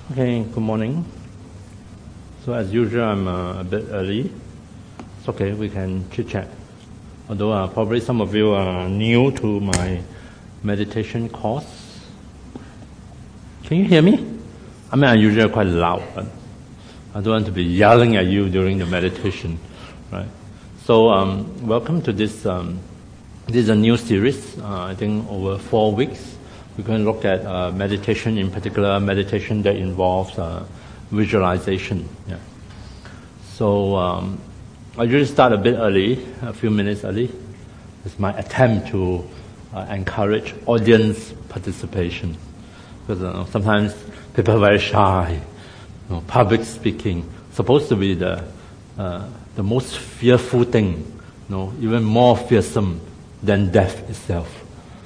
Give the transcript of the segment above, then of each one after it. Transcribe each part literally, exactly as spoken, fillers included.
Okay, good morning. So as usual, I'm uh, a bit early. It's okay, we can chit-chat. Although uh, probably some of you are new to my meditation course. Can you hear me? I mean, I'm usually quite loud, but I don't want to be yelling at you during the meditation, right? So um, welcome to this. Um, this is a new series, uh, I think over four weeks. We're going to look at uh, meditation, in particular meditation that involves uh, visualization. Yeah. So um, I usually start a bit early, a few minutes early. It's my attempt to uh, encourage audience participation. Because uh, sometimes people are very shy. You know, public speaking, supposed to be the uh, the most fearful thing, you know, even more fearsome than death itself.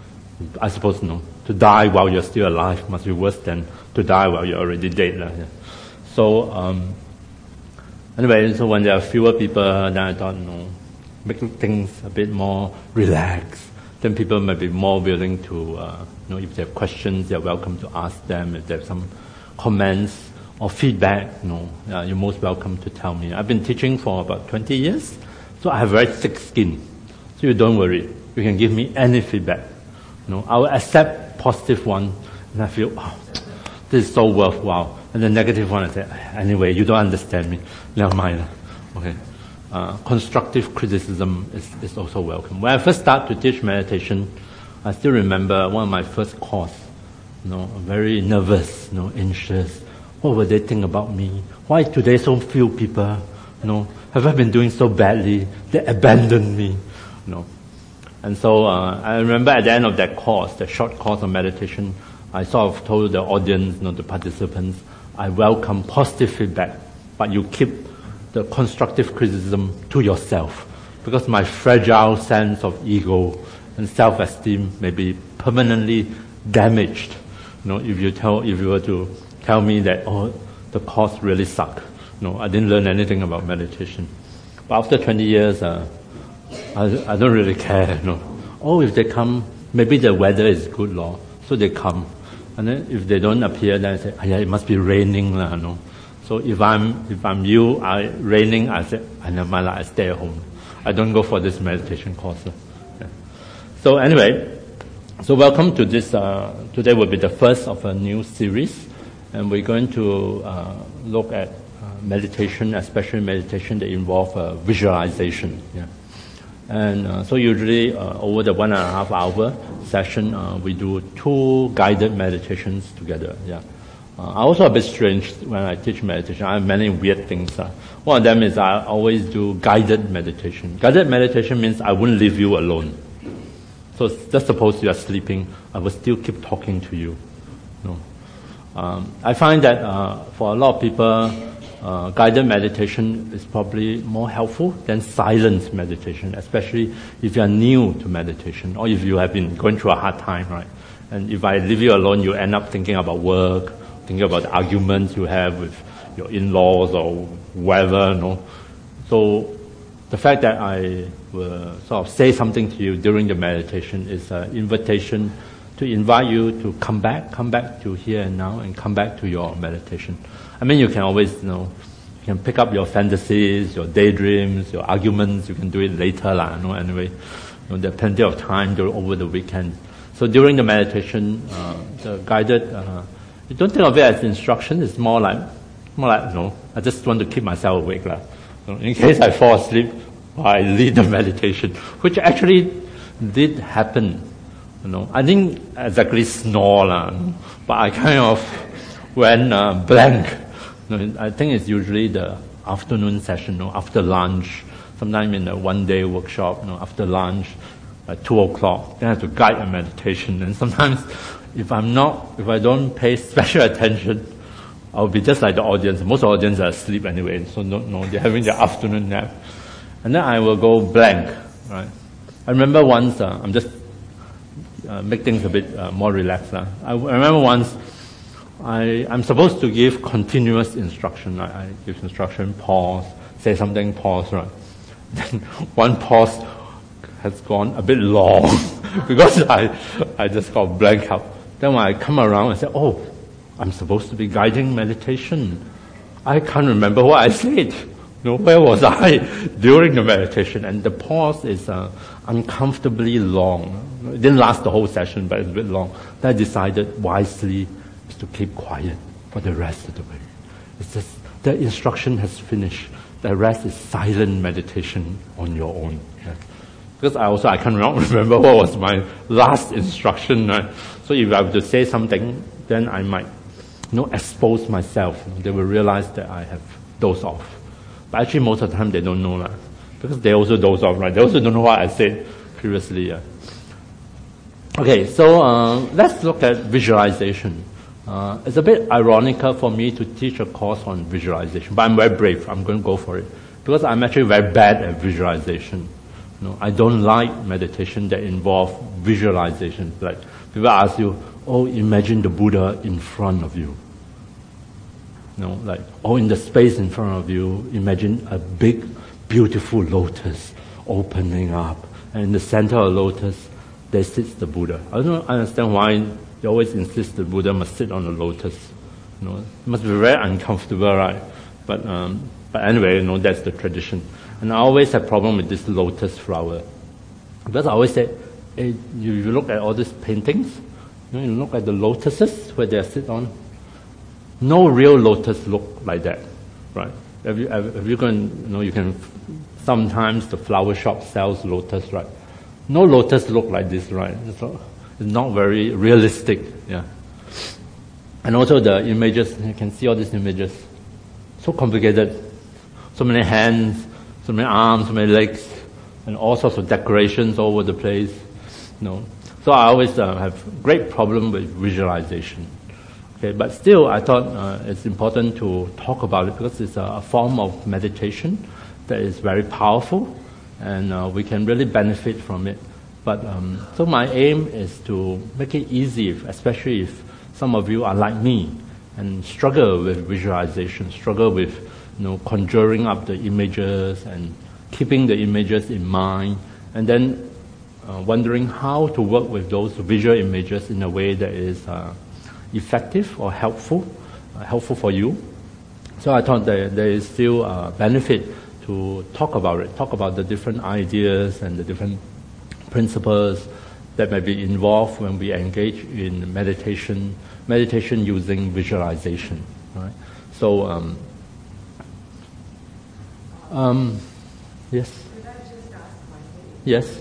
I suppose, you know, to die while you're still alive must be worse than to die while you're already dead. Uh, yeah. So, um, anyway, so when there are fewer people, then I thought, you know, making things a bit more relaxed, then people might be more willing to, uh, you know, if they have questions, they're welcome to ask them. If they have some comments or feedback, you know, uh, you're most welcome to tell me. I've been teaching for about twenty years, so I have very thick skin. So you don't worry. You can give me any feedback. You know, I will accept positive one, and I feel, oh, this is so worthwhile. And the negative one, I say, anyway, you don't understand me. Never mind. Okay. Uh, constructive criticism is, is also welcome. When I first started to teach meditation, I still remember one of my first course. You know, very nervous, you know, anxious. What will they think about me? Why today so few people? You know, have I been doing so badly? They abandoned me. You know. And so uh, I remember at the end of that course, the short course of meditation, I sort of told the audience, you know, the participants, I welcome positive feedback, but you keep the constructive criticism to yourself, because my fragile sense of ego and self-esteem may be permanently damaged. You know, if you tell, if you were to tell me that, oh, the course really sucked, you know, I didn't learn anything about meditation. But after twenty years, uh, I, I don't really care, you know. Oh, if they come, maybe the weather is good, Lord, so they come. And then if they don't appear, then I say, oh, yeah, it must be raining, you know. So if I'm if I'm you, I raining, I say, I never mind, I stay at home. I don't go for this meditation course. Yeah. So anyway, so welcome to this. Uh, today will be the first of a new series, and we're going to uh, look at uh, meditation, especially meditation that involve uh, visualization. Yeah. And uh, so usually uh, over the one and a half hour session, uh, we do two guided meditations together. Yeah. Uh, I also a bit strange when I teach meditation. I have many weird things. Uh. One of them is I always do guided meditation. Guided meditation means I won't leave you alone. So just suppose you are sleeping, I will still keep talking to you. No. Um, I find that uh, for a lot of people, Uh, guided meditation is probably more helpful than silent meditation, especially if you are new to meditation or if you have been going through a hard time, right? And if I leave you alone, you end up thinking about work, thinking about the arguments you have with your in-laws or whoever, you know. So the fact that I will sort of say something to you during the meditation is an invitation to invite you to come back, come back to here and now, and come back to your meditation. I mean, you can always, you know, you can pick up your fantasies, your daydreams, your arguments. You can do it later, lah. You know, anyway, you know, there's plenty of time to, over the weekend. So during the meditation, uh, the guided, uh, you don't think of it as instruction. It's more like, more like, you know, I just want to keep myself awake, lah. You know, in case I fall asleep, I lead the meditation, which actually did happen. You know, I didn't exactly snore, lah, but I kind of went uh, blank. You know, I think it's usually the afternoon session, you know, after lunch, sometime in a one-day workshop, you know, after lunch, at two o'clock, then I have to guide a meditation. And sometimes, if I'm not, if I don't pay special attention, I'll be just like the audience. Most audience are asleep anyway, so no, no, they're having their afternoon nap. And then I will go blank, right? I remember once, uh, I'm just uh, make things a bit uh, more relaxed. Uh. I, I remember once, I, I'm supposed to give continuous instruction. I, I give instruction, pause, say something, pause, right? Then one pause has gone a bit long because I I just got blank out. Then when I come around, I say, oh, I'm supposed to be guiding meditation. I can't remember what I said. You know, where was I during the meditation? And the pause is uh, uncomfortably long. It didn't last the whole session, but it's a bit long. Then I decided wisely is to keep quiet for the rest of the way. It's just the instruction has finished. The rest is silent meditation on your own. Yeah. Because I also I can't remember what was my last instruction. Right? So if I have to say something, then I might, you know, expose myself. You know, they will realize that I have dozed off. But actually, most of the time they don't know that, because they also doze off, right? They also don't know what I said previously. Yeah. Okay, so uh, let's look at visualization. Uh, it's a bit ironical for me to teach a course on visualization, but I'm very brave. I'm going to go for it because I'm actually very bad at visualization. You know, I don't like meditation that involve visualization. Like people ask you, "Oh, imagine the Buddha in front of you." You know, like, oh, in the space in front of you, imagine a big, beautiful lotus opening up, and in the center of the lotus, there sits the Buddha. I don't understand why they always insist the Buddha must sit on the lotus. You know, it must be very uncomfortable, right? But um, but anyway, you know, that's the tradition. And I always have problem with this lotus flower, because I always say, hey, you, you look at all these paintings, you know, you look at the lotuses where they sit on. No real lotus look like that, right? If you, if you can, you know, you can. Sometimes the flower shop sells lotus, right? No lotus look like this, right? It's not very realistic, yeah. And also the images, you can see all these images, so complicated, so many hands, so many arms, so many legs, and all sorts of decorations all over the place, you know. So I always uh, have great problem with visualization. Okay, but still, I thought uh, it's important to talk about it because it's a, a form of meditation that is very powerful, and uh, we can really benefit from it. But um, so my aim is to make it easy, especially if some of you are like me and struggle with visualization, struggle with, you know, conjuring up the images and keeping the images in mind, and then uh, wondering how to work with those visual images in a way that is uh, effective or helpful, uh, helpful for you. So I thought that there is still a benefit to talk about it, talk about the different ideas and the different principles that may be involved when we engage in meditation, meditation using visualization. Right? So, um, um, yes. Could I just ask one thing? Yes.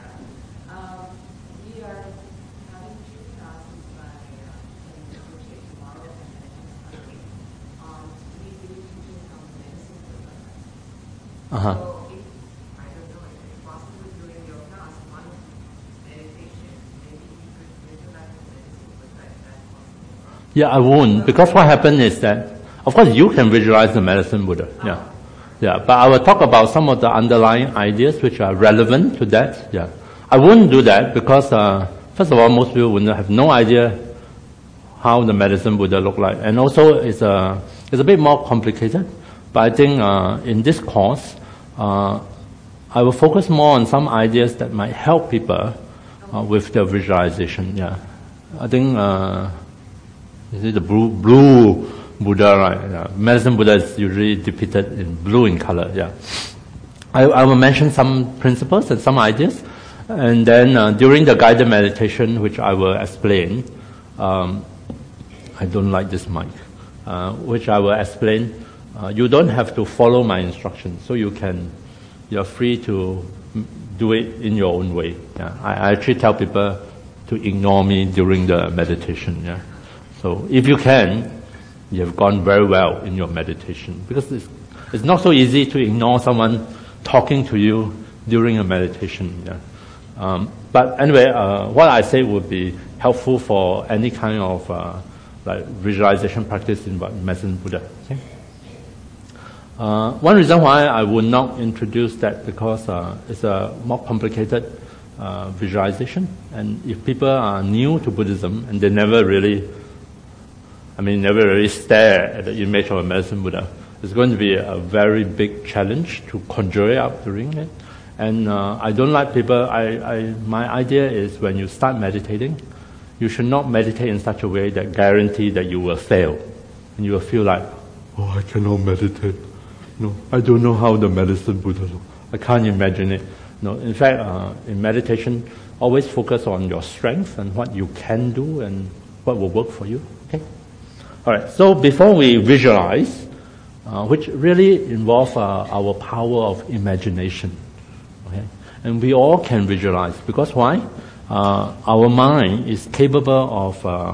Uh-huh. So if, I don't know, if it's possible during your class, one meditation, maybe you could visualize the medicine, but that, that's possible. Yeah, I won't, because what happened is that, of course, you can visualize the medicine Buddha. Yeah. Uh-huh. Yeah, but I will talk about some of the underlying ideas which are relevant to that. Yeah. I wouldn't do that because, uh, first of all, most people would have no idea how the medicine Buddha look like. And also, it's a, it's a bit more complicated. But I think uh, in this course, uh, I will focus more on some ideas that might help people uh, with their visualization. Yeah, I think uh, is it the blue, blue Buddha, right? Yeah. Medicine Buddha is usually depicted in blue in color. Yeah, I, I will mention some principles and some ideas, and then uh, during the guided meditation, which I will explain. Um, I don't like this mic, uh, which I will explain. Uh, you don't have to follow my instructions, so you can, you're free to do it in your own way. Yeah. I, I actually tell people to ignore me during the meditation. Yeah. So if you can, you have gone very well in your meditation, because it's, it's not so easy to ignore someone talking to you during a meditation. Yeah. Um, but anyway, uh, what I say would be helpful for any kind of uh, like visualization practice in Medicine Buddha. Okay? Uh, one reason why I would not introduce that because uh, it's a more complicated uh, visualization, and if people are new to Buddhism and they never really, I mean, never really stare at the image of a Medicine Buddha, it's going to be a very big challenge to conjure it up during it. And uh, I don't like people. I, I my idea is when you start meditating, you should not meditate in such a way that guarantee that you will fail. And you will feel like, oh, I cannot meditate. No, I don't know how the medicine Buddha looks. I can't imagine it. No, in fact, uh, in meditation, always focus on your strength and what you can do and what will work for you. Okay. All right. So before we visualize, uh, which really involves uh, our power of imagination, okay, and we all can visualize because why? Uh, our mind is capable of uh,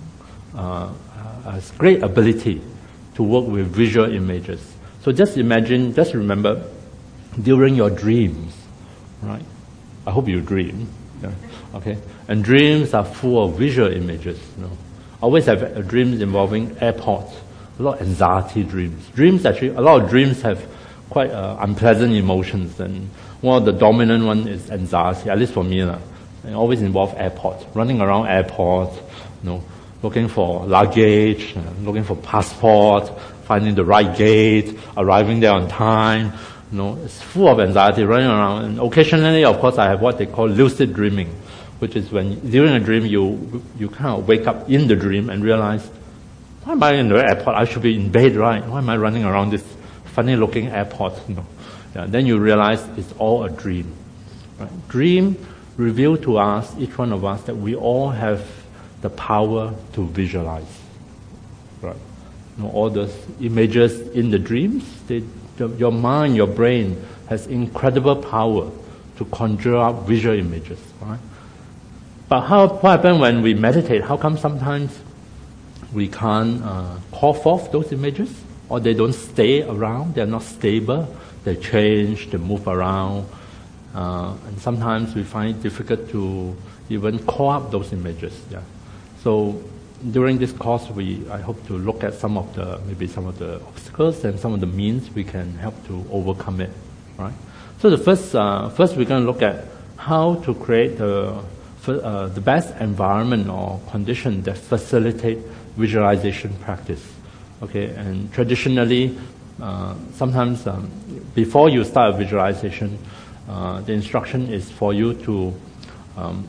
uh, a great ability to work with visual images. So just imagine, just remember, during your dreams, right? I hope you dream, yeah, okay? And dreams are full of visual images, you know. I always have uh, dreams involving airports, a lot of anxiety dreams. Dreams actually, a lot of dreams have quite uh, unpleasant emotions, and one of the dominant one is anxiety, at least for me. Uh, it always involves airports, running around airports, you know, looking for luggage, uh, looking for passport, finding the right gate, arriving there on time. You know, it's full of anxiety, running around. And occasionally, of course, I have what they call lucid dreaming, which is when during a dream you you kind of wake up in the dream and realize, why am I in the airport? I should be in bed, right? Why am I running around this funny-looking airport? You know, yeah, then you realize it's all a dream. Right? Dream reveal to us, each one of us, that we all have the power to visualize. Right? You know, all those images in the dreams, they, the, your mind, your brain has incredible power to conjure up visual images. Right? But how, what happens when we meditate? How come sometimes we can't uh, call forth those images? Or they don't stay around, they're not stable, they change, they move around. Uh, and sometimes we find it difficult to even call up those images. Yeah. So during this course, we I hope to look at some of the maybe some of the obstacles and some of the means we can help to overcome it. Right. So the first uh, first we're going to look at how to create the uh, the best environment or condition that facilitate visualization practice. Okay. And traditionally, uh, sometimes um, before you start a visualization, Uh, the instruction is for you to um,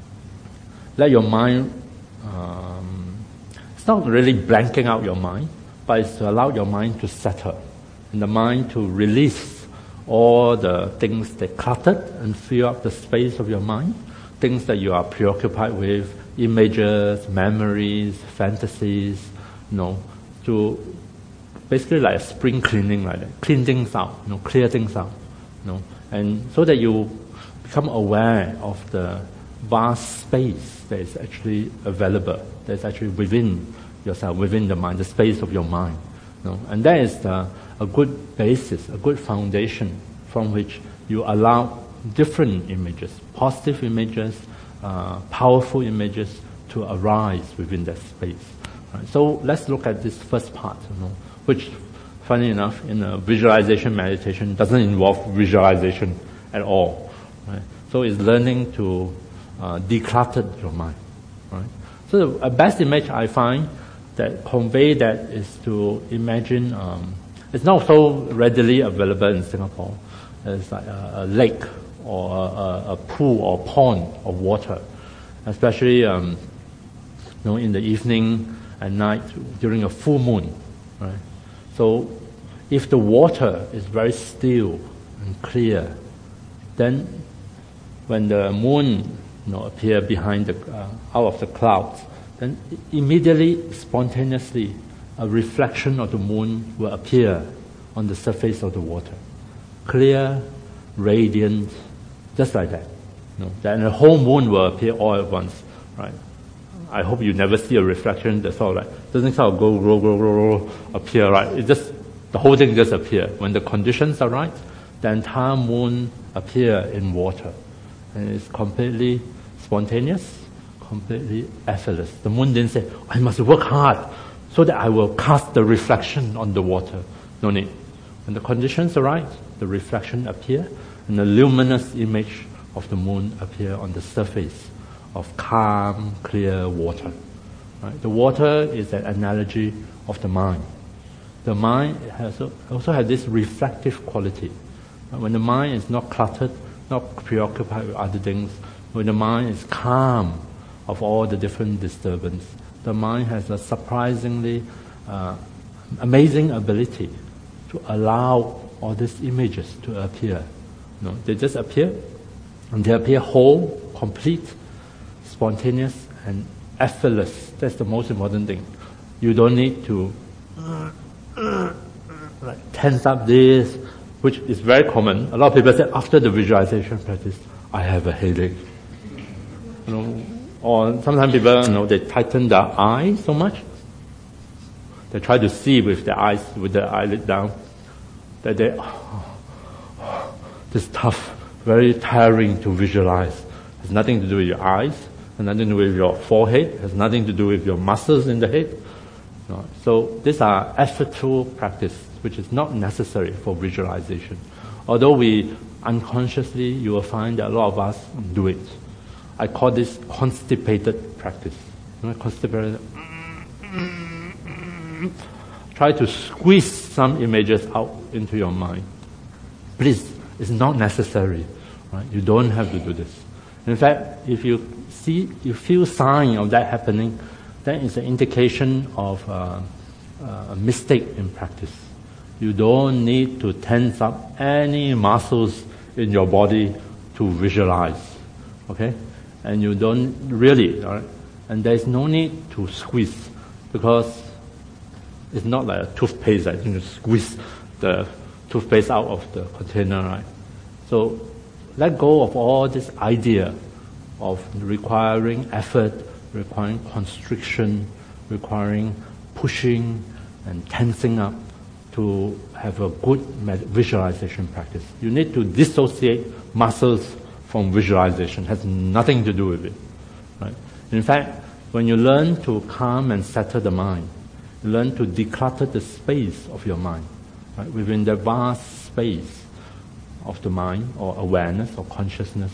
let your mind, um, it's not really blanking out your mind, but it's to allow your mind to settle, and the mind to release all the things that cluttered and fill up the space of your mind, things that you are preoccupied with, images, memories, fantasies, you know, to basically like a spring cleaning, like that, clean things out, you know, clear things out, you know. And so that you become aware of the vast space that is actually available, that is actually within yourself, within the mind, the space of your mind. You know? And that is the, a good basis, a good foundation from which you allow different images, positive images, uh, powerful images to arise within that space. Right? So let's look at this first part, you know, which funny enough, in a visualization meditation doesn't involve visualization at all. Right? So it's learning to uh, declutter your mind. Right? So the best image I find that convey that is to imagine, um, it's not so readily available in Singapore. It's like a, a lake or a, a pool or pond of water, especially um, you know, in the evening and night during a full moon. Right? So if the water is very still and clear, then when the moon you know, appear behind the, uh, out of the clouds, then immediately, spontaneously, a reflection of the moon will appear on the surface of the water. Clear, radiant, just like that. You know, then the whole moon will appear all at once, right? I hope you never see a reflection that's all right. Doesn't sort of go, grow, grow, grow, grow, appear, right? It just, the whole thing just appear. When the conditions are right, the entire moon appear in water. And it's completely spontaneous, completely effortless. The moon didn't say, I must work hard so that I will cast the reflection on the water. No need. When the conditions are right, the reflection appear, and the luminous image of the moon appear on the surface of calm, clear water. Right? The water is an analogy of the mind. The mind has also has this reflective quality. When the mind is not cluttered, not preoccupied with other things, when the mind is calm, of all the different disturbance, the mind has a surprisingly uh, amazing ability to allow all these images to appear. You know, they just appear, and they appear whole, complete, spontaneous, and effortless. That's the most important thing. You don't need to uh, uh, like tense up this, which is very common. A lot of people say after the visualization practice, I have a headache. You know, or sometimes people, you know, they tighten their eyes so much. They try to see with their eyes, with their eyelid down, that they, oh, oh, this tough, very tiring to visualize. It has nothing to do with your eyes, has nothing to do with your forehead, has nothing to do with your muscles in the head. No. So these are effortful practice, which is not necessary for visualization. Although we unconsciously, you will find that a lot of us do it. I call this constipated practice. You know, constipated. Try to squeeze some images out into your mind. Please, it's not necessary. Right? You don't have to do this. In fact, if you see, you feel sign of that happening, then it's an indication of uh, uh, a mistake in practice. You don't need to tense up any muscles in your body to visualize. Okay? And you don't really, all right? And there's no need to squeeze, because it's not like a toothpaste. I think you squeeze the toothpaste out of the container, right? So let go of all this idea of requiring effort, requiring constriction, requiring pushing and tensing up to have a good visualization practice. You need to dissociate muscles from visualization. It has nothing to do with it. Right? In fact, when you learn to calm and settle the mind, you learn to declutter the space of your mind. Right? Within the vast space of the mind, or awareness, or consciousness,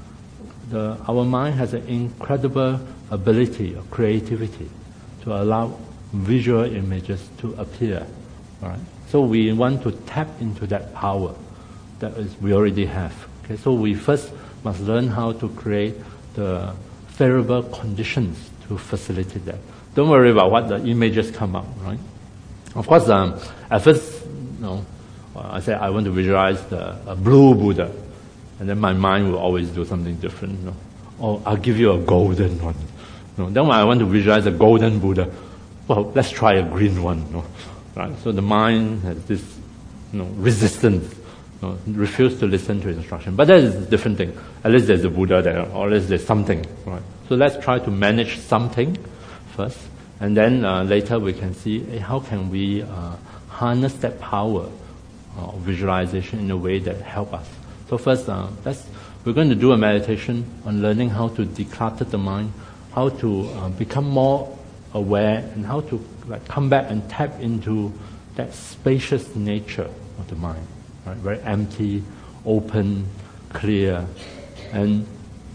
the, our mind has an incredible ability of creativity to allow visual images to appear. Right? So we want to tap into that power that is, we already have. Okay? So we first must learn how to create the favorable conditions to facilitate that. Don't worry about what the images come up, right? Of course, um, at first, you know, I said I want to visualize the a blue Buddha, and then my mind will always do something different. You know? Oh, I'll give you a golden one. You know? Then when I want to visualize a golden Buddha, well, let's try a green one. You know? Right? So the mind has this, you know, resistance, you know, refuse to listen to instruction. But that is a different thing. At least there's a Buddha there, or at least there's something. Right? So let's try to manage something first, and then uh, later we can see hey, how can we uh, harness that power uh, of visualization in a way that help us. So first, uh, let's, we're going to do a meditation on learning how to declutter the mind, how to uh, become more aware, and how to like come back and tap into that spacious nature of the mind, right? Very empty, open, clear, and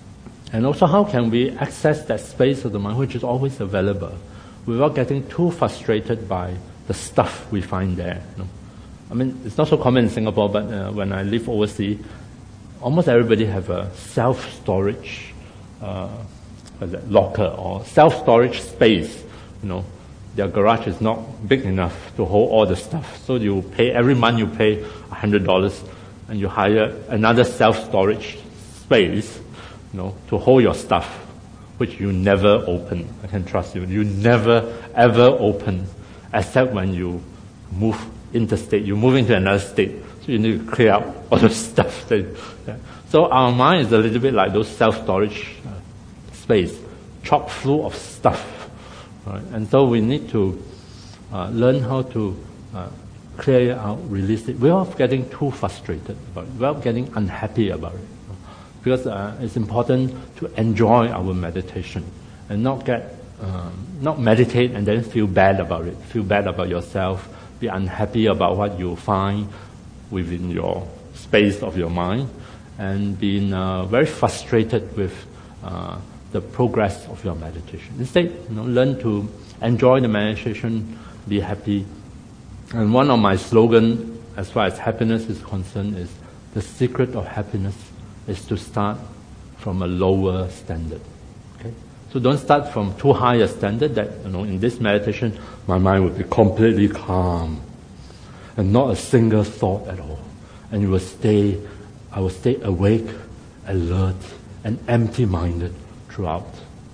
and also how can we access that space of the mind which is always available, without getting too frustrated by the stuff we find there. You know? I mean, it's not so common in Singapore, but uh, when I live overseas, almost everybody have a self-storage uh, what's that, locker or self-storage space. You know, their garage is not big enough to hold all the stuff. So you pay, every month you pay one hundred dollars and you hire another self-storage space, you know, to hold your stuff, which you never open. I can trust you. You never, ever open, except when you move interstate. You move into another state, so you need to clear out all the stuff. That, yeah. So our mind is a little bit like those self-storage uh, space, chock full of stuff. Right? And so we need to uh, learn how to uh, clear out, release it, without getting too frustrated about it, without getting unhappy about it. Because uh, it's important to enjoy our meditation and not get, um, not meditate and then feel bad about it, feel bad about yourself, be unhappy about what you find within your space of your mind, and being uh, very frustrated with uh, the progress of your meditation. Instead, you know, learn to enjoy the meditation, be happy. And one of my slogans, as far as happiness is concerned, is the secret of happiness is to start from a lower standard. Okay? So don't start from too high a standard that, you know, in this meditation, my mind will be completely calm and not a single thought at all. And you will stay, I will stay awake, alert, and empty-minded throughout.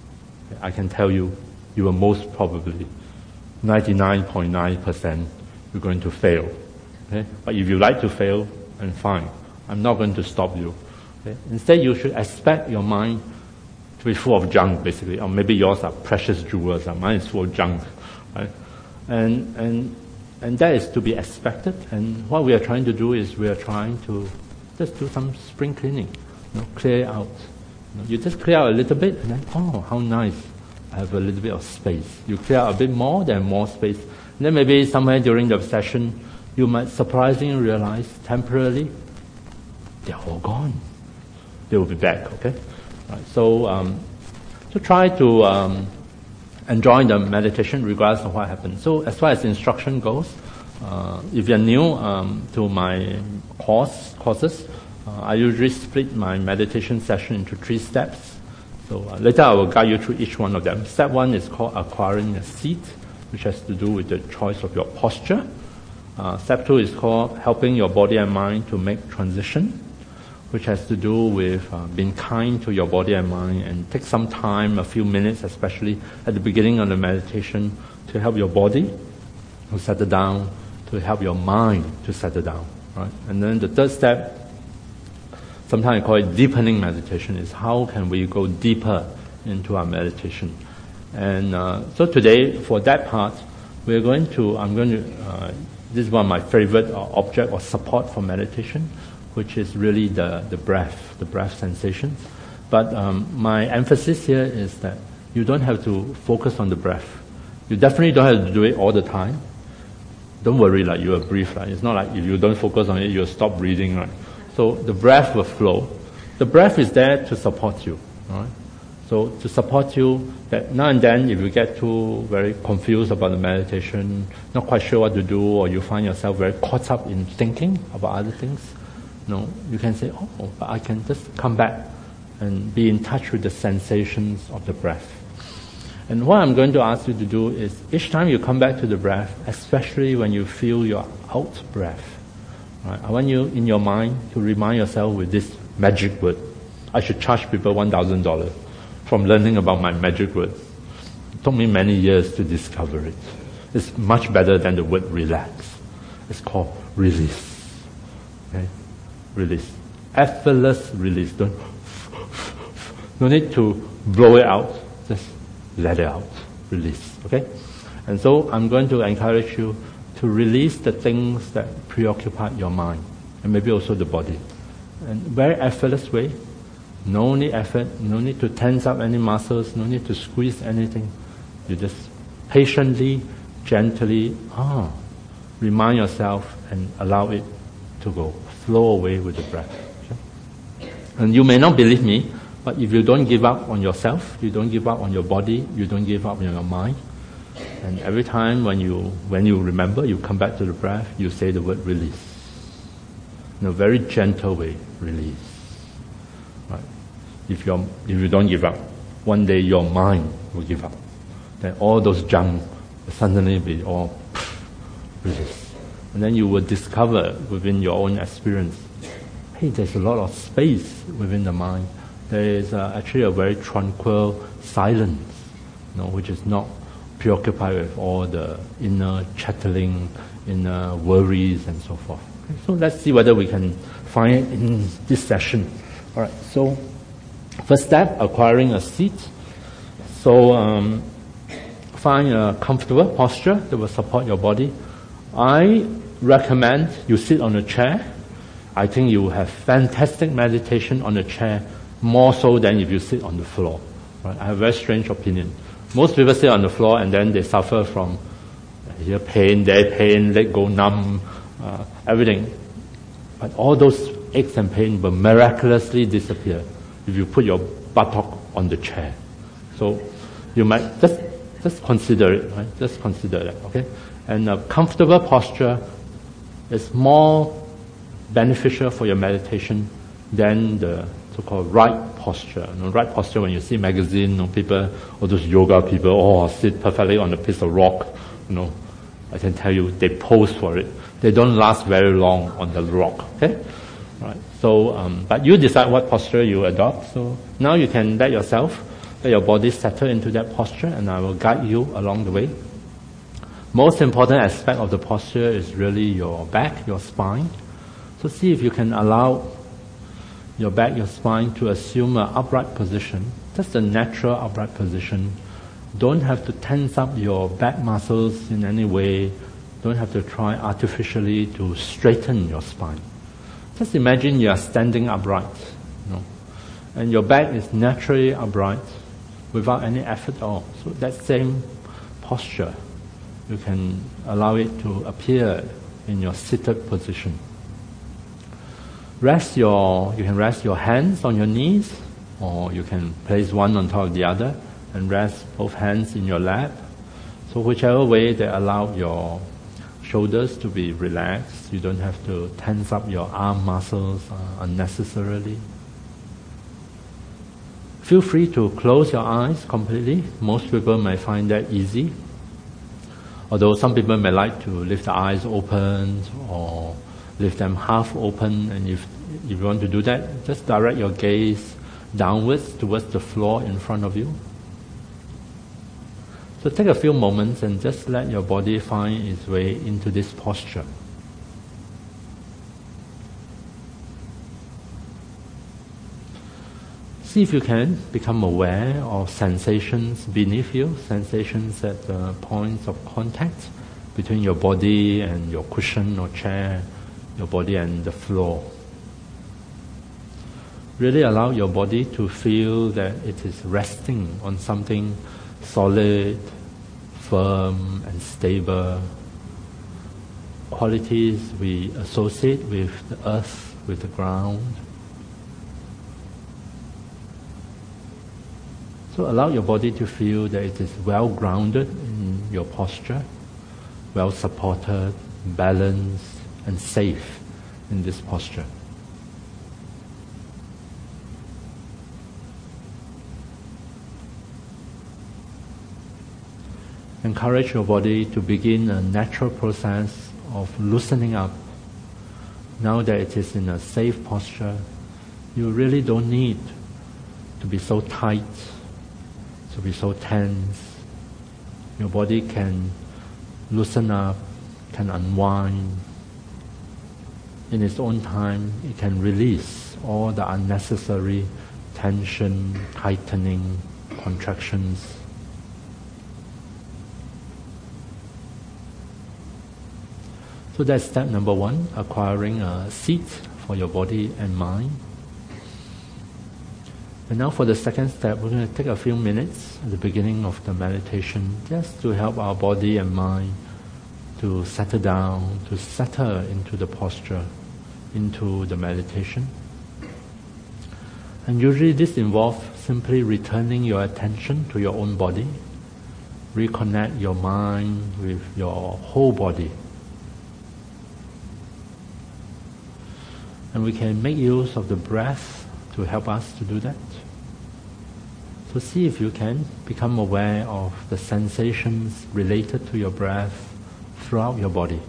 I can tell you, you will most probably, ninety-nine point nine percent, you're going to fail. Okay? But if you like to fail, then fine. I'm not going to stop you. Okay? Instead, you should expect your mind to be full of junk, basically. Or maybe yours are precious jewels. Mine is full of junk. Right? And, and, and that is to be expected. And what we are trying to do is we are trying to just do some spring cleaning. You know, clear out. You know, you just clear out a little bit, and then, oh, how nice. I have a little bit of space. You clear out a bit more, then more space. And then maybe somewhere during the session, you might surprisingly realize, temporarily, they're all gone. They will be back, okay? Right, so, um, so try to um, enjoy the meditation regardless of what happens. So as far as instruction goes, uh, if you're new um, to my course courses, uh, I usually split my meditation session into three steps. So uh, later I will guide you through each one of them. Step one is called acquiring a seat, which has to do with the choice of your posture. Uh, step two is called helping your body and mind to make transition, which has to do with uh, being kind to your body and mind, and take some time, a few minutes, especially at the beginning of the meditation, to help your body to settle down, to help your mind to settle down. Right? And then the third step, sometimes I call it deepening meditation, is how can we go deeper into our meditation. And uh, so today, for that part, we're going to, I'm going to, uh, this is one of my favorite uh, object or support for meditation, which is really the, the breath, the breath sensations. But um, my emphasis here is that you don't have to focus on the breath. You definitely don't have to do it all the time. Don't worry, like you will breathe. Right? It's not like if you don't focus on it, you'll stop breathing. Right? So the breath will flow. The breath is there to support you. Right? So to support you, that now and then if you get too very confused about the meditation, not quite sure what to do, or you find yourself very caught up in thinking about other things, no, you can say, oh, but I can just come back and be in touch with the sensations of the breath. And what I'm going to ask you to do is, each time you come back to the breath, especially when you feel your out breath, right, I want you in your mind to remind yourself with this magic word. I should charge people one thousand dollars from learning about my magic word. It took me many years to discover it. It's much better than the word relax. It's called release. Okay? Release. Effortless release. Don't, no need to blow it out. Just let it out. Release. Okay? And so I'm going to encourage you to release the things that preoccupy your mind, and maybe also the body. And very effortless way. No need effort, no need to tense up any muscles, no need to squeeze anything. You just patiently, gently, ah, remind yourself and allow it to go. Flow away with the breath. Okay? And you may not believe me, but if you don't give up on yourself, you don't give up on your body, you don't give up on your mind, and every time when you when you remember, you come back to the breath, you say the word release. In a very gentle way, release. Right? If you if you don't give up, one day your mind will give up. Then all those junk will suddenly be all released. And then you will discover within your own experience, hey, there's a lot of space within the mind. There is uh, actually a very tranquil silence, you know, which is not preoccupied with all the inner chattering, inner worries, and so forth. Okay, so let's see whether we can find it in this session. All right. So first step, acquiring a seat. So um, find a comfortable posture that will support your body. I recommend you sit on a chair. I think you will have fantastic meditation on a chair, more so than if you sit on the floor. Right? I have a very strange opinion. Most people sit on the floor and then they suffer from here pain, there pain, leg go numb, uh, everything. But all those aches and pain will miraculously disappear if you put your buttock on the chair. So you might just just consider it, right? Just consider that, okay? And a comfortable posture is more beneficial for your meditation than the so-called right posture. You know, right posture, when you see magazine, you know, people, all those yoga people, oh, sit perfectly on a piece of rock, you know, I can tell you, they pose for it. They don't last very long on the rock, okay? Right. So, um, but you decide what posture you adopt. So now you can let yourself, let your body settle into that posture, and I will guide you along the way. Most important aspect of the posture is really your back, your spine. So see if you can allow your back, your spine to assume an upright position. That's the natural upright position. Don't have to tense up your back muscles in any way. Don't have to try artificially to straighten your spine. Just imagine you are standing upright, you know, and your back is naturally upright without any effort at all. So that same posture, you can allow it to appear in your seated position. Rest your, you can rest your hands on your knees, or you can place one on top of the other and rest both hands in your lap. So whichever way they allow your shoulders to be relaxed, you don't have to tense up your arm muscles uh, unnecessarily. Feel free to close your eyes completely. Most people may find that easy. Although some people may like to leave the eyes open or leave them half open, and if, if you want to do that, just direct your gaze downwards towards the floor in front of you. So take a few moments and just let your body find its way into this posture. See if you can become aware of sensations beneath you, sensations at the points of contact between your body and your cushion or chair, your body and the floor. Really allow your body to feel that it is resting on something solid, firm and stable. Qualities we associate with the earth, with the ground. So allow your body to feel that it is well grounded in your posture, well supported, balanced and safe in this posture. Encourage your body to begin a natural process of loosening up. Now that it is in a safe posture, you really don't need to be so tight, to be so tense. Your body can loosen up, can unwind. In its own time, it can release all the unnecessary tension, tightening, contractions. So that's step number one, acquiring a seat for your body and mind. And now for the second step, we're going to take a few minutes at the beginning of the meditation just to help our body and mind to settle down, to settle into the posture, into the meditation. And usually this involves simply returning your attention to your own body, reconnect your mind with your whole body. And we can make use of the breath to help us to do that. So see if you can become aware of the sensations related to your breath throughout your body.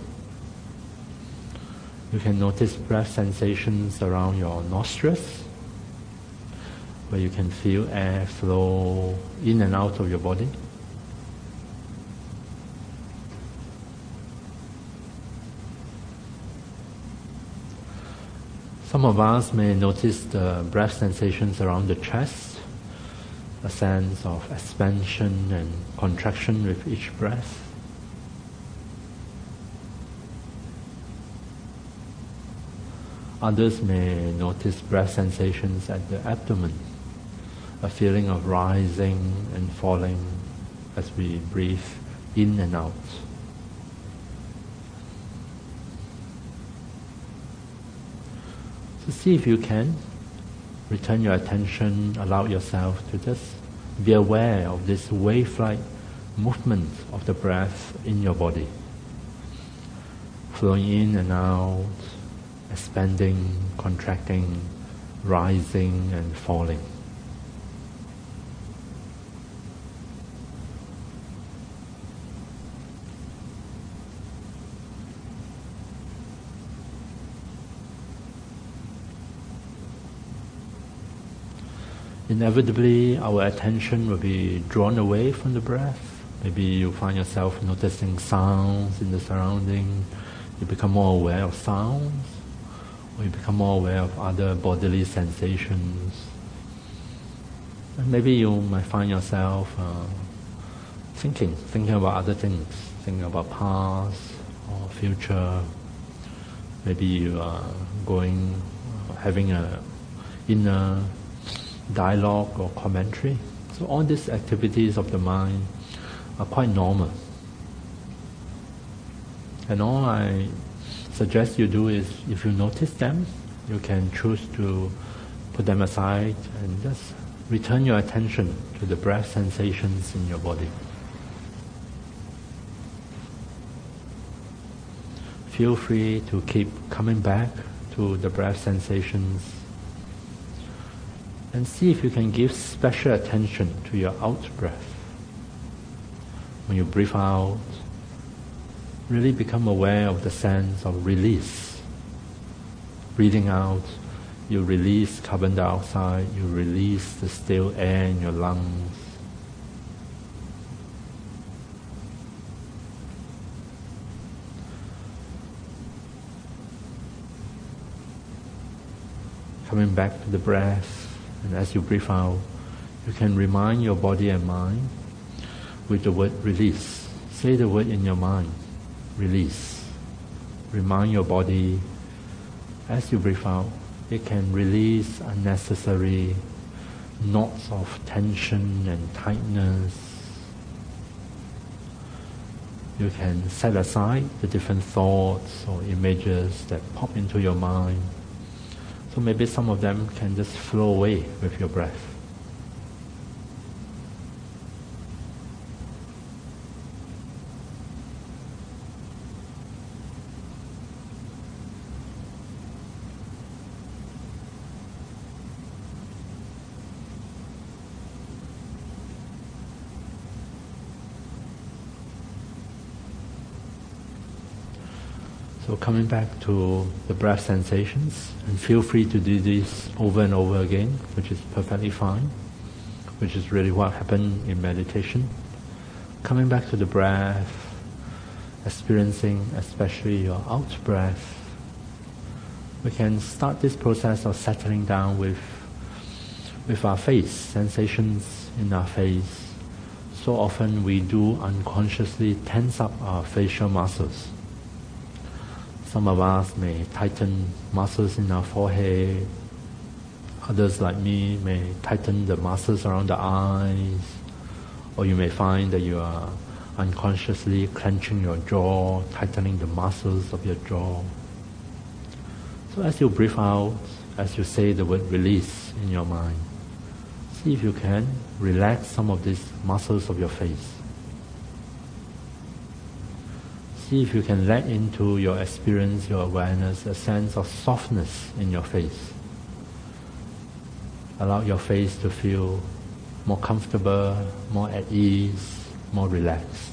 You can notice breath sensations around your nostrils, where you can feel air flow in and out of your body. Some of us may notice the breath sensations around the chest, a sense of expansion and contraction with each breath. Others may notice breath sensations at the abdomen, a feeling of rising and falling as we breathe in and out. So see if you can return your attention, allow yourself to just be aware of this wave-like movement of the breath in your body, flowing in and out, expanding, contracting, rising and falling. Inevitably, our attention will be drawn away from the breath. Maybe you find yourself noticing sounds in the surrounding. You become more aware of sounds, or you become more aware of other bodily sensations. And maybe you might find yourself uh, thinking, thinking about other things, thinking about past or future. Maybe you are going, uh, having a inner dialogue or commentary. So all these activities of the mind are quite normal. And all I suggest you do is, if you notice them, you can choose to put them aside and just return your attention to the breath sensations in your body. Feel free to keep coming back to the breath sensations and see if you can give special attention to your out-breath. When you breathe out, really become aware of the sense of release. Breathing out, you release carbon dioxide, you release the stale air in your lungs. Coming back to the breath, and as you breathe out, you can remind your body and mind with the word release. Say the word in your mind, release. Remind your body, as you breathe out, it can release unnecessary knots of tension and tightness. You can set aside the different thoughts or images that pop into your mind. So maybe some of them can just flow away with your breath. So coming back to the breath sensations, and feel free to do this over and over again, which is perfectly fine, which is really what happened in meditation. Coming back to the breath, experiencing especially your out breath, we can start this process of settling down with, with our face, sensations in our face. So often we do unconsciously tense up our facial muscles. Some of us may tighten muscles in our forehead. Others, like me, may tighten the muscles around the eyes. Or you may find that you are unconsciously clenching your jaw, tightening the muscles of your jaw. So as you breathe out, as you say the word release in your mind, see if you can relax some of these muscles of your face. See if you can let into your experience, your awareness, a sense of softness in your face. Allow your face to feel more comfortable, more at ease, more relaxed.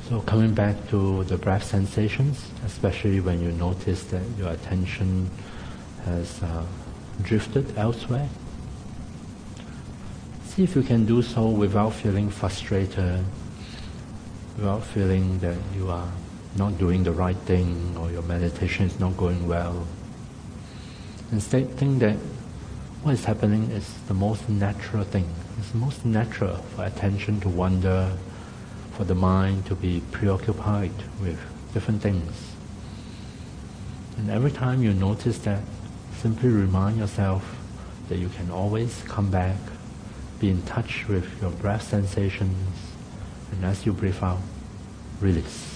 So coming back to the breath sensations, especially when you notice that your attention has uh, drifted elsewhere, see if you can do so without feeling frustrated, without feeling that you are not doing the right thing or your meditation is not going well. Instead, think that what is happening is the most natural thing. It's most natural for attention to wander, for the mind to be preoccupied with different things. And every time you notice that, simply remind yourself that you can always come back, be in touch with your breath sensations, and as you breathe out, release.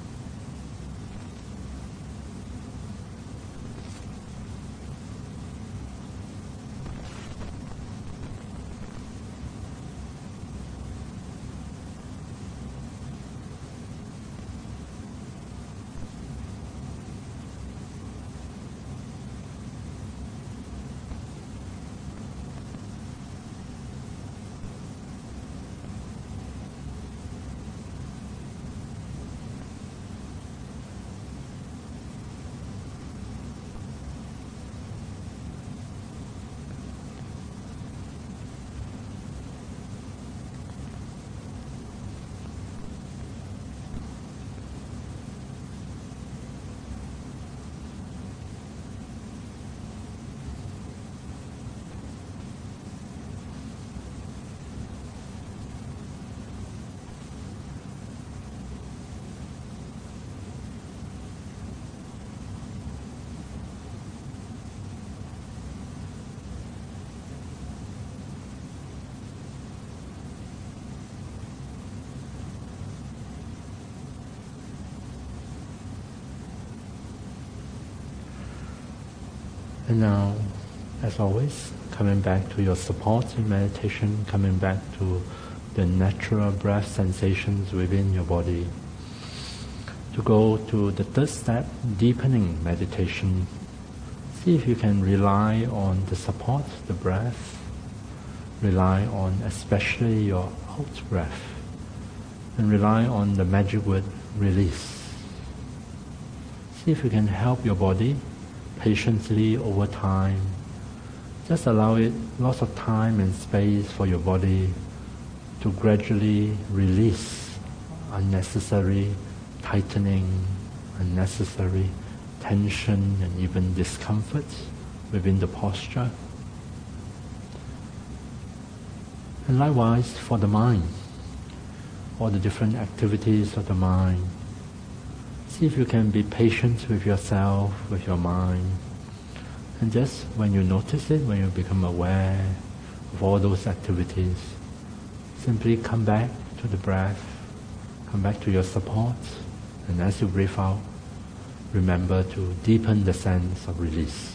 And now, as always, coming back to your support in meditation, coming back to the natural breath sensations within your body. To go to the third step, deepening meditation. See if you can rely on the support, the breath. Rely on especially your out breath. And rely on the magic word, release. See if you can help your body patiently over time. Just allow it lots of time and space for your body to gradually release unnecessary tightening, unnecessary tension and even discomfort within the posture. And likewise for the mind, all the different activities of the mind. See if you can be patient with yourself, with your mind. And just when you notice it, when you become aware of all those activities, simply come back to the breath, come back to your support, and as you breathe out, remember to deepen the sense of release.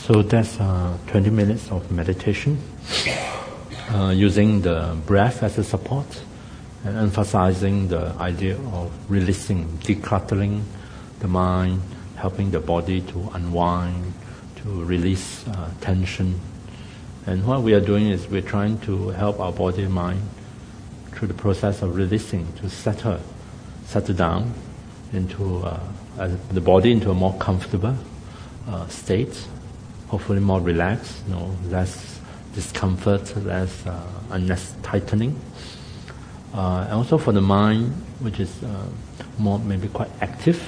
So that's uh, twenty minutes of meditation, uh, using the breath as a support, and emphasizing the idea of releasing, decluttering the mind, helping the body to unwind, to release uh, tension. And what we are doing is we're trying to help our body and mind through the process of releasing, to settle, settle down into uh, the body into a more comfortable uh, state, hopefully more relaxed, you know, less discomfort, less uh, less tightening. Uh, and also for the mind, which is uh, more maybe quite active,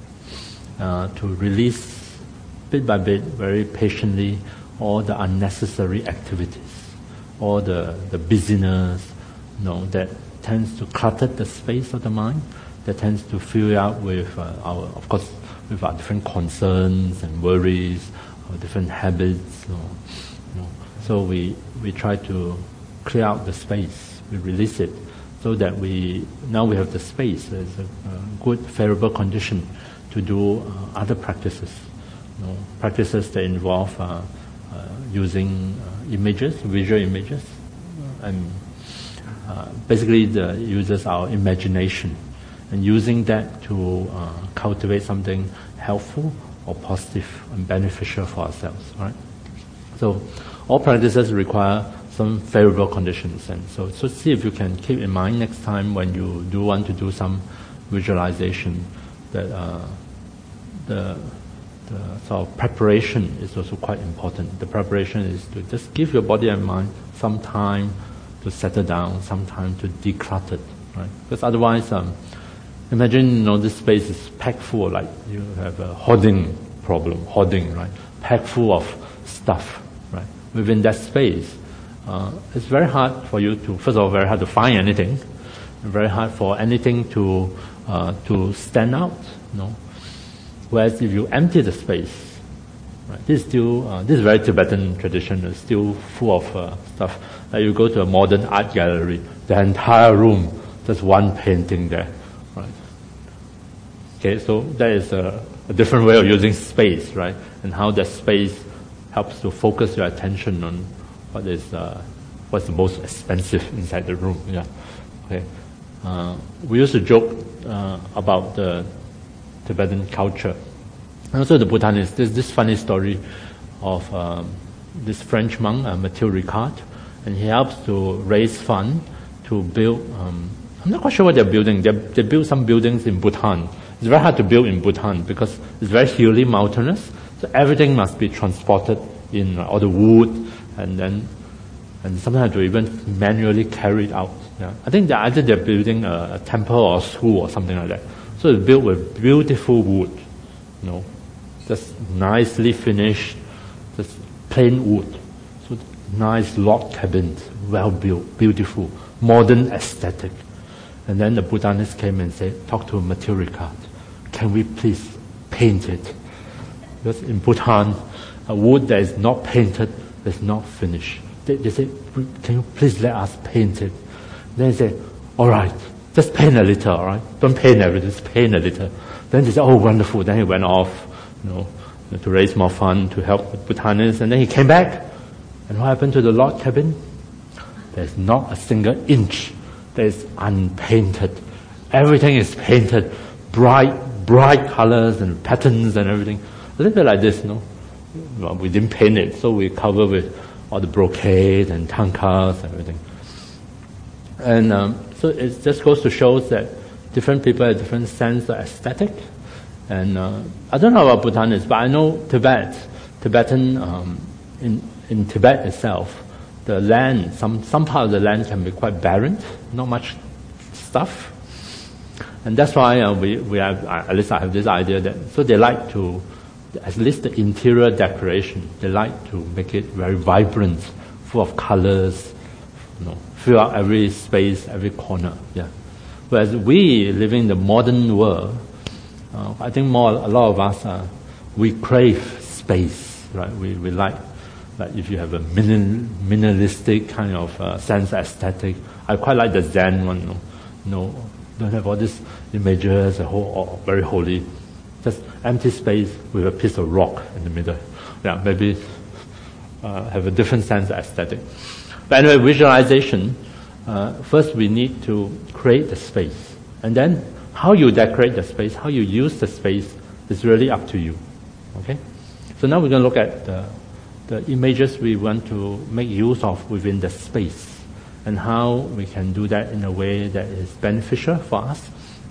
uh, to release bit by bit, very patiently, all the unnecessary activities, all the, the busyness, you know, that tends to clutter the space of the mind, that tends to fill it out with uh, our, of course, with our different concerns and worries, our different habits. You know, you know. So we we try to clear out the space, we release it, so that we now we have the space. There's a, a good, favorable condition to do uh, other practices, you know, practices that involve uh, uh, using uh, images, visual images, and uh, basically the uses our imagination, and using that to uh, cultivate something helpful or positive and beneficial for ourselves. Right? So all practices require some favorable conditions, and so so see if you can keep in mind next time when you do want to do some visualization that uh, the the sort of preparation is also quite important. The preparation is to just give your body and mind some time to settle down, some time to declutter, right? Because otherwise, um, imagine, you know, this space is packed full, like you have a hoarding problem, hoarding, right? Packed full of stuff, right? Within that space, uh, it's very hard for you to, first of all, very hard to find anything, very hard for anything to uh, to stand out, you know. Whereas if you empty the space, right, this is still uh, this is very Tibetan tradition. It's still full of uh, stuff. Like you go to a modern art gallery, the entire room, just one painting there, right? Okay, so that is a, a different way of using space, right? And how that space helps to focus your attention on what is uh, what's the most expensive inside the room. Yeah, okay. Uh, we used to joke uh, about the Tibetan culture. And also the Bhutanese, there's this funny story of um, this French monk, uh, Mathieu Ricard, and he helps to raise funds to build, um, I'm not quite sure what they're building, they they build some buildings in Bhutan. It's very hard to build in Bhutan because it's very hilly, mountainous, so everything must be transported in, uh, all the wood, and then and sometimes to even manually carry it out. Yeah. I think that either they're building a, a temple or a school or something like that. So it's built with beautiful wood, you know, just nicely finished, just plain wood. So nice log cabins, well built, beautiful, modern aesthetic. And then the Bhutanese came and said, talk to Mathieu Ricard, can we please paint it? Because in Bhutan, a wood that is not painted is not finished. They, they said, can you please let us paint it? Then they said, all right. Just paint a little, all right? Don't paint everything, just paint a little. Then they said, oh, wonderful. Then he went off, you know, to raise more fund, to help the Bhutanese. And then he came back. And what happened to the log cabin? There's not a single inch that is unpainted. Everything is painted, bright, bright colors and patterns and everything. A little bit like this, no? Well, we didn't paint it, so we cover with all the brocade and tankas and everything. And um, so it just goes to show that different people have different sense of aesthetic. And uh, I don't know about Bhutanese, but I know Tibet, Tibetan, um, in, in Tibet itself, the land, some, some part of the land can be quite barren, not much stuff. And that's why uh, we, we have, uh, at least I have this idea that, so they like to, at least the interior decoration, they like to make it very vibrant, full of colors, you know, fill out every space, every corner. Yeah. Whereas we living in the modern world, uh, I think more a lot of us uh, we crave space, right? We we like, like if you have a minim, minimalistic kind of uh, sense aesthetic. I quite like the Zen one. No, no, don't have all these images, a whole, very holy, just empty space with a piece of rock in the middle. yeah, maybe uh, have a different sense of aesthetic. But anyway, visualization, uh, first we need to create the space. And then how you decorate the space, how you use the space is really up to you. Okay? So now we're going to look at the, the images we want to make use of within the space and how we can do that in a way that is beneficial for us.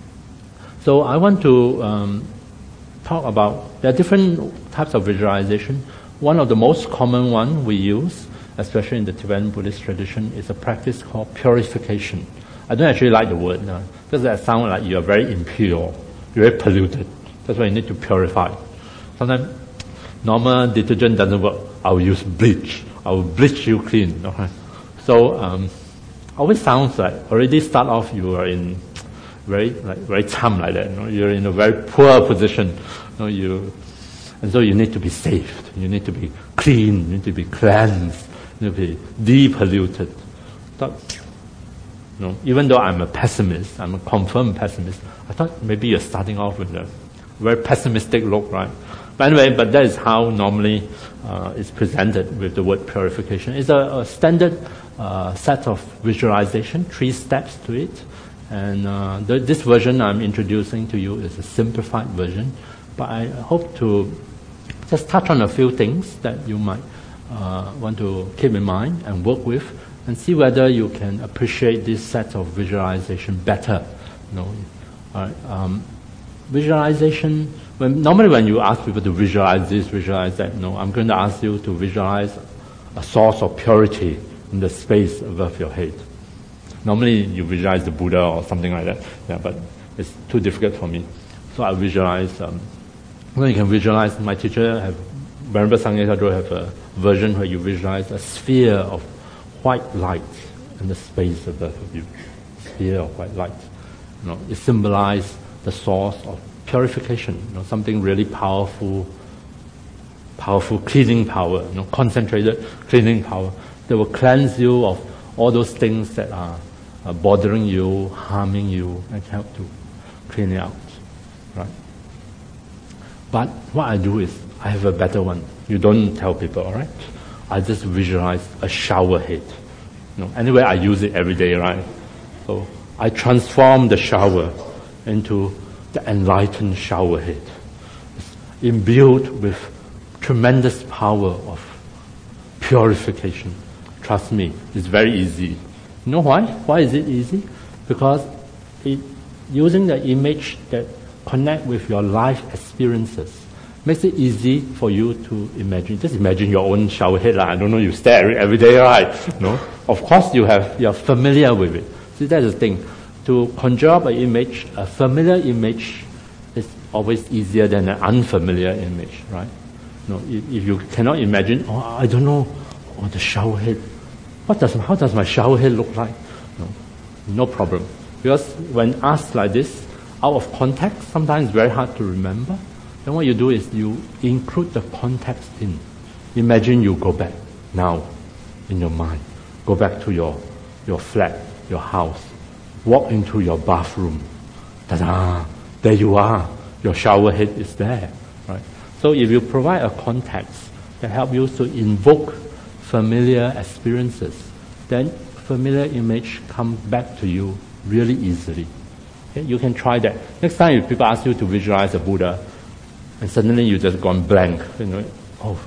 So I want to um, talk about, there are different types of visualization. One of the most common one we use, especially in the Tibetan Buddhist tradition, is a practice called purification. I don't actually like the word, no, because that sounds like you're very impure, you're very polluted. That's why you need to purify. Sometimes normal detergent doesn't work. I will use bleach. I will bleach you clean. Okay? So um, always sounds like already start off you are in very like very cham like that. You know? You're in a very poor position. You know, you and so you need to be saved. You need to be clean. You need to be cleansed. You need to be depolluted. But, you know, even though I'm a pessimist, I'm a confirmed pessimist, I thought maybe you're starting off with a very pessimistic look, right? But anyway, but that is how normally uh, it's presented with the word purification. It's a, a standard uh, set of visualization, three steps to it. And uh, the, this version I'm introducing to you is a simplified version. But I hope to just touch on a few things that you might uh, want to keep in mind and work with and see whether you can appreciate this set of visualization better. You know, all right, um, visualization, when, normally when you ask people to visualize this, visualize that, no, I'm going to ask you to visualize a source of purity in the space above your head. Normally you visualize the Buddha or something like that, yeah, but it's too difficult for me. So I visualize, um, well, you can visualize, my teacher, have, Venerable Sangye Sadro have a version where you visualize a sphere of white light in the space above you. Sphere of white light. You know, it symbolizes the source of purification, you know, something really powerful, powerful cleaning power, you know, concentrated cleaning power that will cleanse you of all those things that are, are bothering you, harming you, and help to clean it out, right? But what I do is, I have a better one. You don't tell people, all right? I just visualize a shower head. You know, anyway, I use it every day, right? So I transform the shower into the enlightened shower head. It's imbued with tremendous power of purification. Trust me, it's very easy. You know why? Why is it easy? Because it, using the image that connect with your life experiences makes it easy for you to imagine. Just imagine your own shower head. Like, I don't know, you stare at it every day, right? No? Of course you have, you're familiar with it. See, that's the thing. To conjure up an image, a familiar image is always easier than an unfamiliar image, right? No, if, if you cannot imagine, oh, I don't know, oh, the shower head. What does, how does my shower head look like? No, no problem. Because when asked like this, out of context, sometimes it's very hard to remember. Then what you do is you include the context in. Imagine you go back now in your mind. Go back to your, your flat, your house. Walk into your bathroom. Ta-da! There you are. Your shower head is there. Right? So if you provide a context that helps you to invoke familiar experiences, then familiar image comes back to you really easily. Okay? You can try that. Next time if people ask you to visualize a Buddha, and suddenly you just gone blank, you know, oh,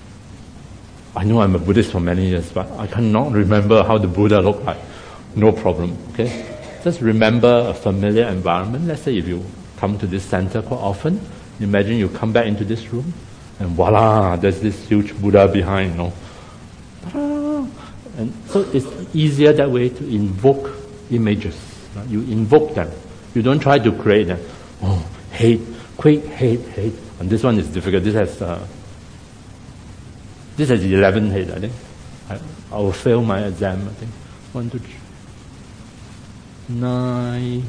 I know I'm a Buddhist for many years, but I cannot remember how the Buddha looked like. No problem, okay? Just remember a familiar environment. Let's say if you come to this center quite often, imagine you come back into this room, and voila, there's this huge Buddha behind, you know. Ta-da! And so it's easier that way to invoke images. Right? You invoke them. You don't try to create them. Oh, hate, quick, hate, hate. And this one is difficult. This has uh, this has eleven head, I think. I, I will fail my exam, I think. One, two, three, nine,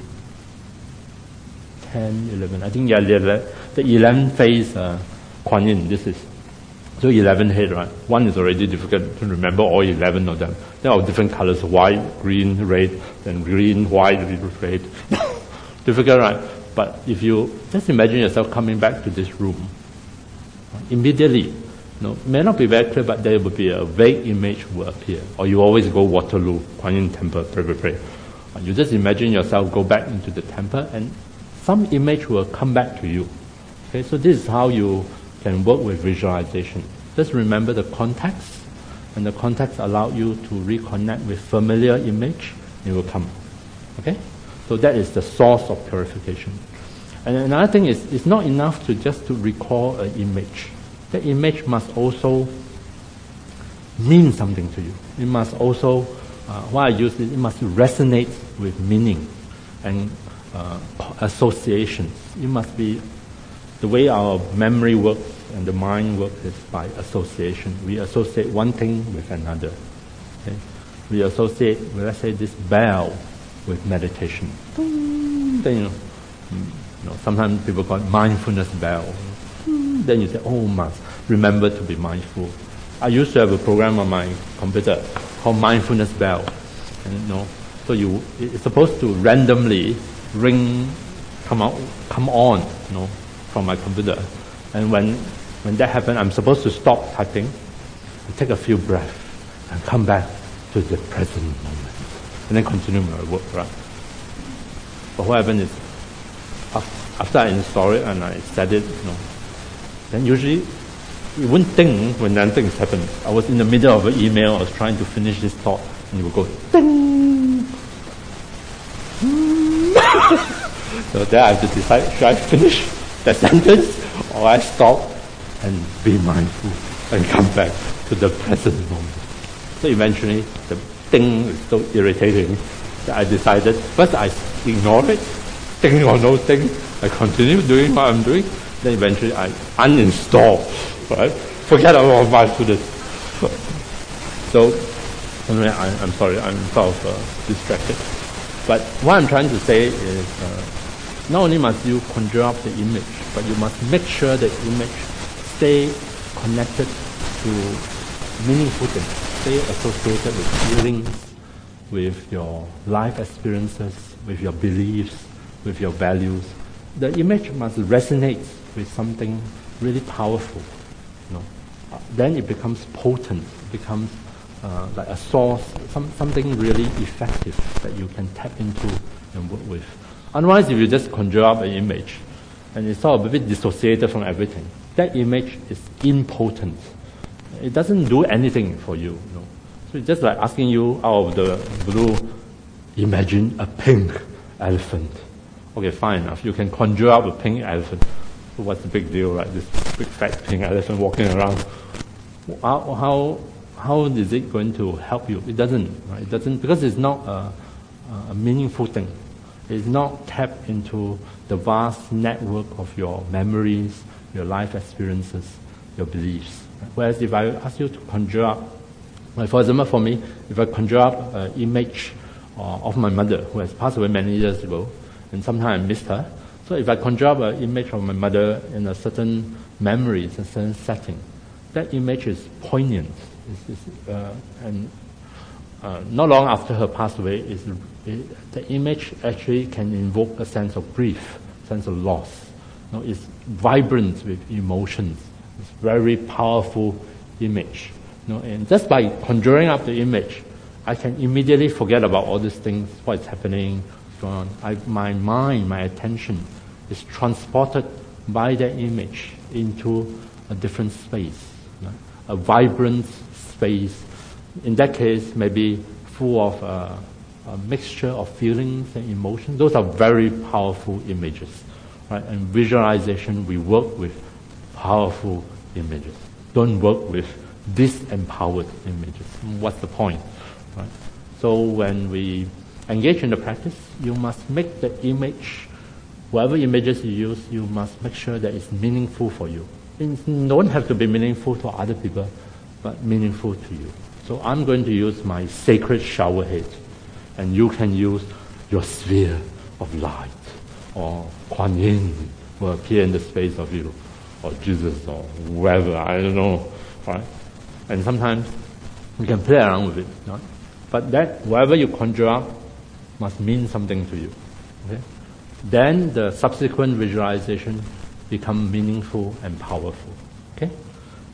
ten, eleven. I think yeah, the, the eleven phase uh, Kuan Yin, this is. So eleven head, right? One is already difficult to remember all eleven of them. They are different colors, white, green, red, then green, white, red. Difficult, right? But if you just imagine yourself coming back to this room, immediately No, may not be very clear, but there will be a vague image will appear. Or you always go Waterloo, Kuan Yin temple, pray, pray, pray. You just imagine yourself go back into the temple and some image will come back to you. Okay, so this is how you can work with visualization. Just remember the context, and the context allow you to reconnect with familiar image, it will come. Okay? So that is the source of purification. And another thing is, it's not enough to just to recall an image. The image must also mean something to you. It must also, uh, why I use it, it must resonate with meaning and uh, associations. It must be the way our memory works and the mind works is by association. We associate one thing with another. Okay? We associate, let's say, this bell with meditation. Then, you know, you know, sometimes people call it mindfulness bell. Then you say, oh, must remember to be mindful. I used to have a program on my computer called Mindfulness Bell. And, you know, so you, it's supposed to randomly ring, come out, come on, you know, from my computer. And when when that happens, I'm supposed to stop typing, and take a few breaths, and come back to the present moment, and then continue my work, right? But what happened is, after I install it and I set it, you know, then usually you wouldn't think when that things happen. I was in the middle of an email, I was trying to finish this thought, and it would go ding. So then I have to decide, should I finish that sentence or I stop and be mindful and come back to the present moment. So eventually the ding is so irritating that I decided, first I ignore it, ding or no ding, I continue doing what I'm doing, then eventually I uninstall, right? Forget about mindfulness. So anyway, I, I'm sorry, I'm sort of uh, distracted. But what I'm trying to say is, uh, not only must you conjure up the image, but you must make sure the image stay connected to meaningful things, stay associated with feelings, with your life experiences, with your beliefs, with your values. The image must resonate with something really powerful. You know? Uh, then it becomes potent, it becomes uh, like a source, some, something really effective that you can tap into and work with. Otherwise, if you just conjure up an image, and it's sort of a bit dissociated from everything, that image is impotent. It doesn't do anything for you. you know. So it's just like asking you out of the blue, imagine a pink elephant. Okay, fine enough. You can conjure up a pink elephant. So what's the big deal, right? This big fat pink elephant walking around. How, how, how is it going to help you? It doesn't. Right? It doesn't, because it's not a, a meaningful thing. It's not tapped into the vast network of your memories, your life experiences, your beliefs. Whereas if I ask you to conjure up, like for example for me, if I conjure up an image uh, of my mother who has passed away many years ago, and sometimes I missed her, so if I conjure up an image of my mother in a certain memory, in a certain setting, that image is poignant. It's, it's, uh, and uh, not long after her passed away, is it, the image actually can invoke a sense of grief, sense of loss. You know, it's vibrant with emotions. It's very powerful image. You know, and just by conjuring up the image, I can immediately forget about all these things, what's happening, going on. I, my mind, my attention is transported by that image into a different space, you know, a vibrant space. In that case, maybe full of uh, a mixture of feelings and emotions. Those are very powerful images, right? And visualization, we work with powerful images. Don't work with disempowered images. What's the point, right? So when we engage in the practice, you must make the image, whatever images you use, you must make sure that it's meaningful for you. It don't have to be meaningful to other people, but meaningful to you. So I'm going to use my sacred shower head, and you can use your sphere of light, or Kuan Yin will appear in the space of you, or Jesus, or whoever, I don't know, right? And sometimes you can play around with it, right? But that, whatever you conjure up, must mean something to you. Okay? Then the subsequent visualization become meaningful and powerful. Okay?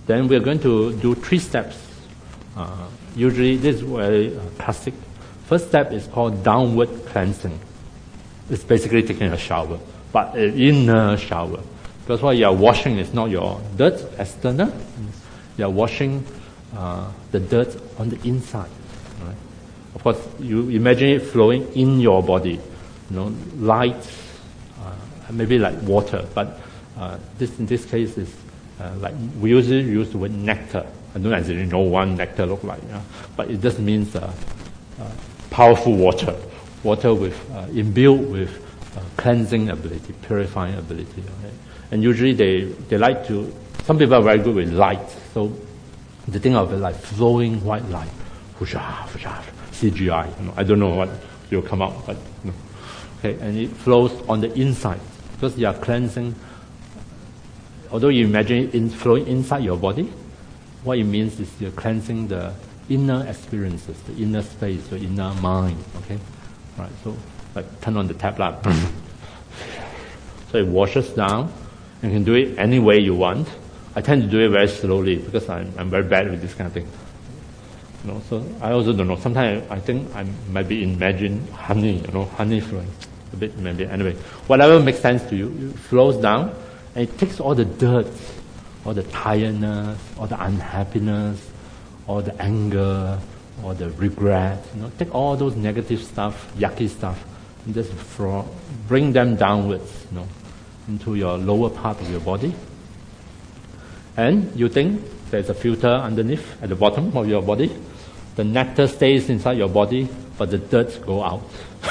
Then we're going to do three steps. Uh, usually this is very uh, classic. First step is called downward cleansing. It's basically taking a shower, but an inner shower. Because what you are washing is not your dirt, external. You are washing uh, the dirt on the inside. Right? Of course, you imagine it flowing in your body. You know, light, uh, maybe like water, but uh, this in this case is uh, like we usually use the word nectar. I don't actually know what nectar look like, yeah? But it just means uh, uh, powerful water, water with uh, imbued with uh, cleansing ability, purifying ability. Right? And usually they they like to. Some people are very good with light, so they think of it like flowing white light, whoosha, whoosha, C G I. You know, I don't know what will come out, but you know. Okay, and it flows on the inside because you are cleansing. Although you imagine it in flowing inside your body, what it means is you're cleansing the inner experiences, the inner space, the inner mind. Okay, right. So like turn on the tap, like, so it washes down. You can do it any way you want. I tend to do it very slowly because I'm I'm very bad with this kind of thing. You know, so I also don't know. Sometimes I think I might be imagine honey, you know, honey flowing a bit maybe. Anyway, whatever makes sense to you, it flows down and it takes all the dirt, all the tiredness, all the unhappiness, all the anger, all the regret. You know, take all those negative stuff, yucky stuff, and just throw, bring them downwards, you know, into your lower part of your body. And you think there's a filter underneath at the bottom of your body. The nectar stays inside your body, but the dirt go out.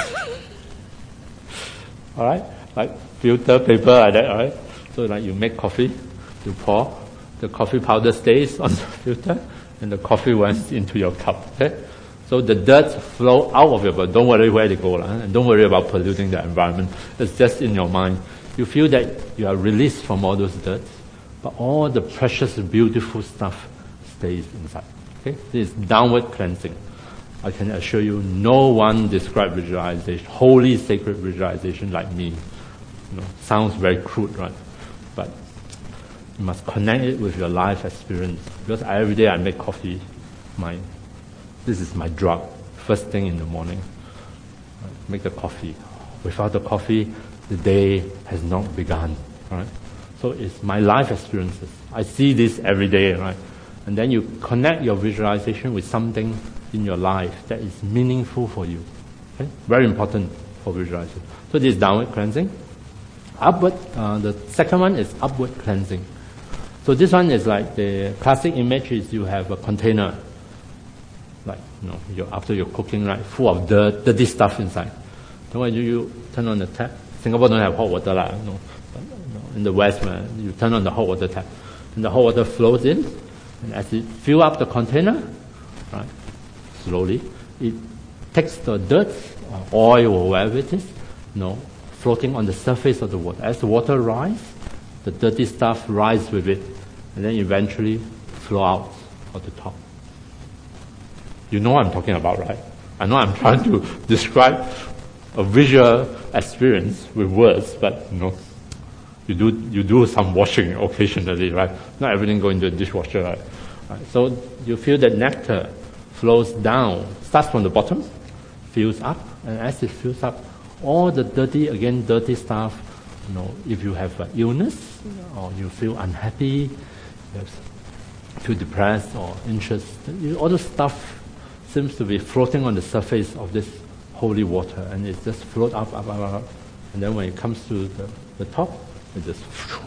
All right, like filter paper like that. All right. So like you make coffee, you pour, the coffee powder stays on the filter, and the coffee went into your cup. Okay. So the dirt flow out of your body. Don't worry where they go, and don't worry about polluting the environment. It's just in your mind. You feel that you are released from all those dirt, but all the precious, beautiful stuff stays inside. Okay? This is downward cleansing. I can assure you, no one describes visualization, holy, sacred visualization like me. You know, sounds very crude, right? But you must connect it with your life experience. Because I, every day I make coffee. My, this is my drug. First thing in the morning, right? Make the coffee. Without the coffee, the day has not begun. Right? So it's my life experiences. I see this every day, right? And then you connect your visualization with something in your life that is meaningful for you. Okay? Very important for visualization. So this is downward cleansing. Upward, uh, the second one is upward cleansing. So this one is like the classic image is you have a container, like, you know, you're, after you're cooking, right, full of dirt, dirty stuff inside. Then when you, you turn on the tap, Singapore don't have hot water, lah, you know, but, you know, in the West, man, you turn on the hot water tap, and the hot water flows in, and as it fills up the container, right, slowly, it takes the dirt, or oil, or whatever it is, you know, floating on the surface of the water. As the water rises, the dirty stuff rises with it, and then eventually flow out of the top. You know what I'm talking about, right? I know I'm trying to describe a visual experience with words, but you know, you do you do some washing occasionally, right? Not everything goes into the dishwasher, right? Right? So you feel that nectar flows down, starts from the bottom, fills up, and as it fills up, all the dirty, again, dirty stuff, you know, if you have an illness, or you feel unhappy, you feel depressed or anxious, all the stuff seems to be floating on the surface of this holy water, and it just float up, up, up, up, and then when it comes to the, the top, it just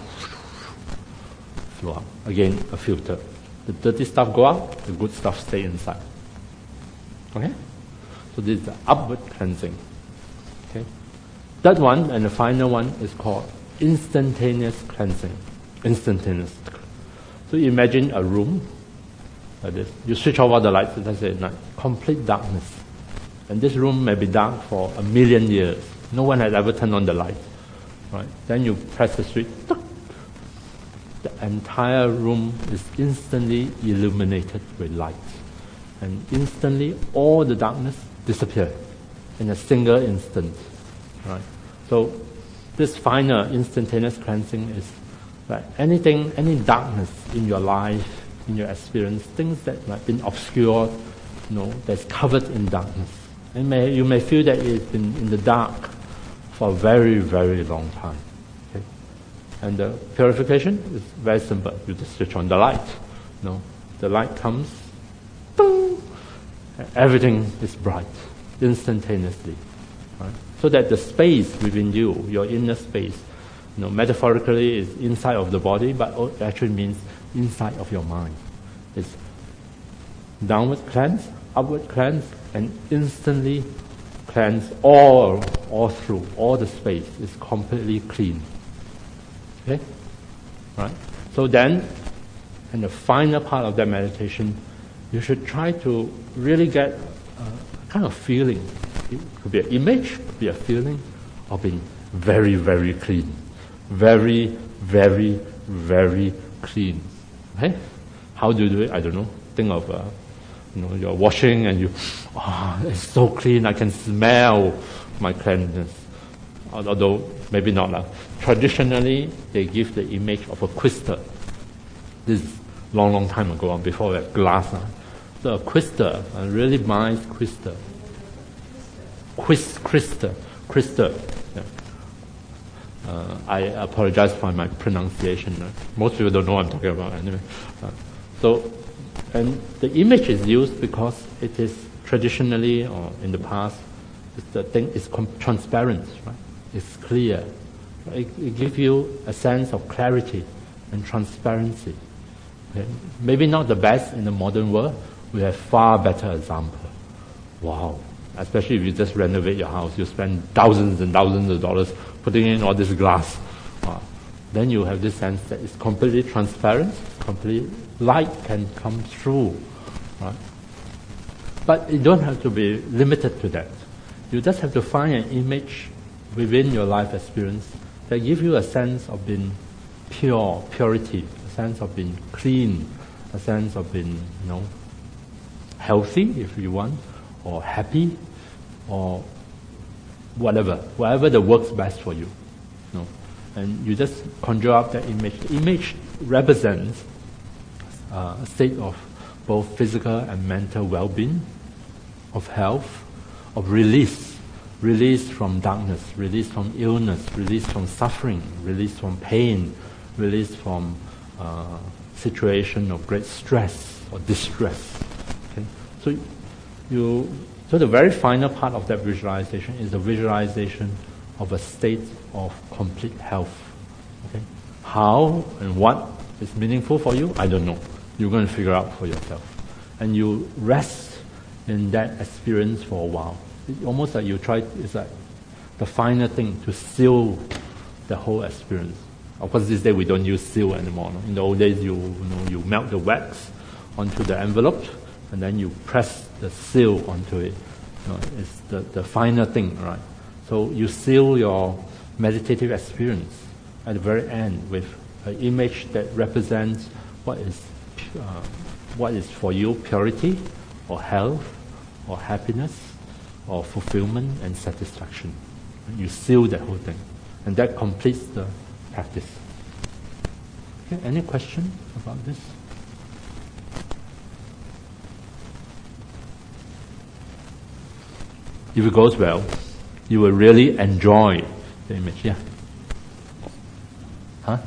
flow up. Again, a filter. The dirty stuff go out, the good stuff stay inside. Okay? So this is the upward cleansing. Okay? That one and the final one is called instantaneous cleansing. Instantaneous. So imagine a room like this. You switch off all the lights, let's say at night, complete darkness. And this room may be dark for a million years. No one has ever turned on the light. Right? Then you press the switch. The entire room is instantly illuminated with light. And instantly all the darkness disappears in a single instant. Right? So this final instantaneous cleansing is like anything, any darkness in your life, in your experience, things that have been obscured, you know, that's covered in darkness. And may, you may feel that it's been in the dark for a very, very long time. Okay? And the purification is very simple. You just switch on the light. You know, the light comes, boom, and everything is bright instantaneously. Right? So that the space within you, your inner space, you know, metaphorically is inside of the body, but it actually means inside of your mind. It's downward cleanse, upward cleanse, and instantly cleanse all, all through, all the space is completely clean. Okay? Right? So then, in the final part of that meditation, you should try to really get a kind of feeling. It could be an image, it could be a feeling of being very, very clean. Very, very, very clean. Okay? How do you do it? I don't know. Think of, uh, you know, you're washing and you, oh, it's so clean, I can smell my cleanness. Although, maybe not. Uh. Traditionally, they give the image of a crystal. This is long, long time ago, before we had glass. Uh. So a crystal, a really nice crystal. Quis, crystal, crystal. Yeah. Uh, I apologize for my pronunciation. Uh, most people don't know what I'm talking about anyway. Uh, so, and the image is used because it is traditionally or in the past, the thing is com- transparent, right? It's clear. It, it gives you a sense of clarity and transparency. Okay? Maybe not the best in the modern world. We have far better example. Wow. Especially if you just renovate your house, you spend thousands and thousands of dollars putting in all this glass. Uh, then you have this sense that it's completely transparent, complete light can come through. Right? But you don't have to be limited to that. You just have to find an image within your life experience that gives you a sense of being pure, purity, a sense of being clean, a sense of being, you know, healthy if you want, or happy, or whatever, whatever that works best for you. You know? And you just conjure up that image. The image represents uh, a state of both physical and mental well-being, of health, of release, release from darkness, release from illness, release from suffering, release from pain, release from uh, situation of great stress or distress. Okay? So you, so the very final part of that visualization is the visualization of a state of complete health. Okay? How and what is meaningful for you, I don't know. You're going to figure out for yourself. And you rest in that experience for a while. It's almost like you try, it's like the final thing to seal the whole experience. Of course, these days we don't use seal anymore. No? In the old days, you, you know, you melt the wax onto the envelope, and then you press the seal onto it. You know, it's the, the final thing, right? So you seal your meditative experience at the very end with an image that represents what is uh, what is for you purity, or health, or happiness, or fulfillment and satisfaction. You seal that whole thing, and that completes the practice. Okay, any question about this? If it goes well, you will really enjoy the image. Yeah. Huh?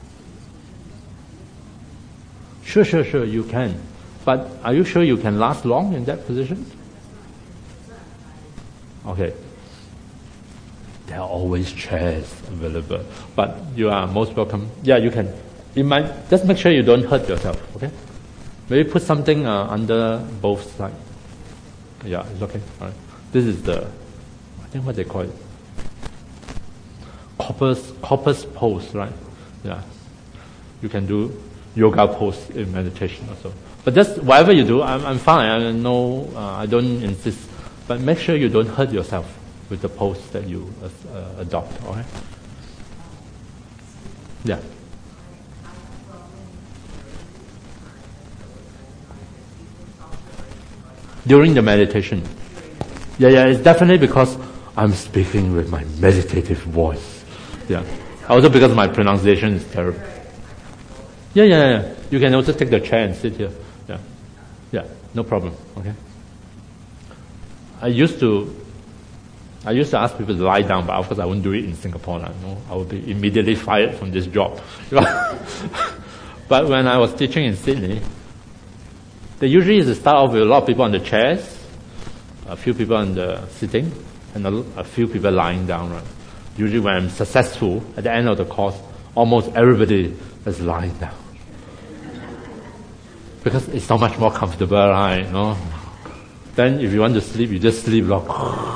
Sure, sure, sure, you can. But are you sure you can last long in that position? Okay. There are always chairs available, but you are most welcome. Yeah, you can. You might just make sure you don't hurt yourself. Okay. Maybe put something uh, under both sides. Yeah, it's okay. All right. This is the, I think what they call it, corpus corpus pose, right? Yeah. You can do yoga pose in meditation also. But just whatever you do, I'm, I'm fine. I know uh, I don't insist, but make sure you don't hurt yourself with the pose that you uh, adopt. All right? Yeah. During the meditation. Yeah, yeah, it's definitely because I'm speaking with my meditative voice. Yeah. Also because my pronunciation is terrible. Yeah, yeah, yeah. You can also take the chair and sit here. Yeah, yeah, no problem. Okay. I used to, I used to ask people to lie down, but of course I wouldn't do it in Singapore. Like, no, I would be immediately fired from this job. But when I was teaching in Sydney, they usually used to start off with a lot of people on the chairs, a few people on the sitting, and a, a few people lying down. Right? Usually when I'm successful, at the end of the course, almost everybody is lying down. Because it's so much more comfortable, right? You know? Then if you want to sleep, you just sleep like,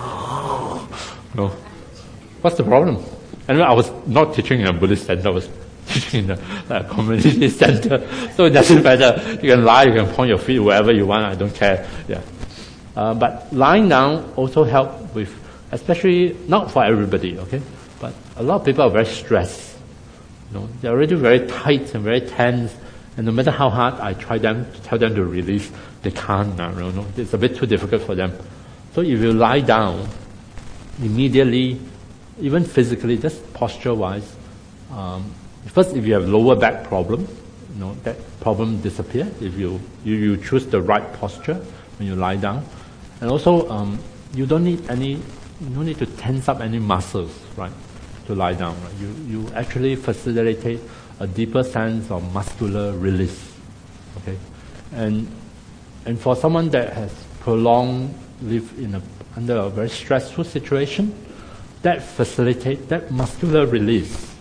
no. What's the problem? Anyway, I was not teaching in a Buddhist center, I was teaching in a, a community center. So it doesn't matter. You can lie, you can point your feet wherever you want, I don't care. Yeah. Uh, but lying down also help with, especially not for everybody, okay? But a lot of people are very stressed. You know, they're already very tight and very tense, and no matter how hard I try them to tell them to release, they can't. Uh, you know, it's a bit too difficult for them. So if you lie down, immediately, even physically, just posture-wise, um, first, if you have lower back problem, you know, that problem disappears if you, you, you choose the right posture when you lie down. And also, um, you don't need any, you don't need to tense up any muscles, right, to lie down. Right? You, you actually facilitate a deeper sense of muscular release, okay? And, and for someone that has prolonged live in a, under a very stressful situation, that facilitates, that muscular release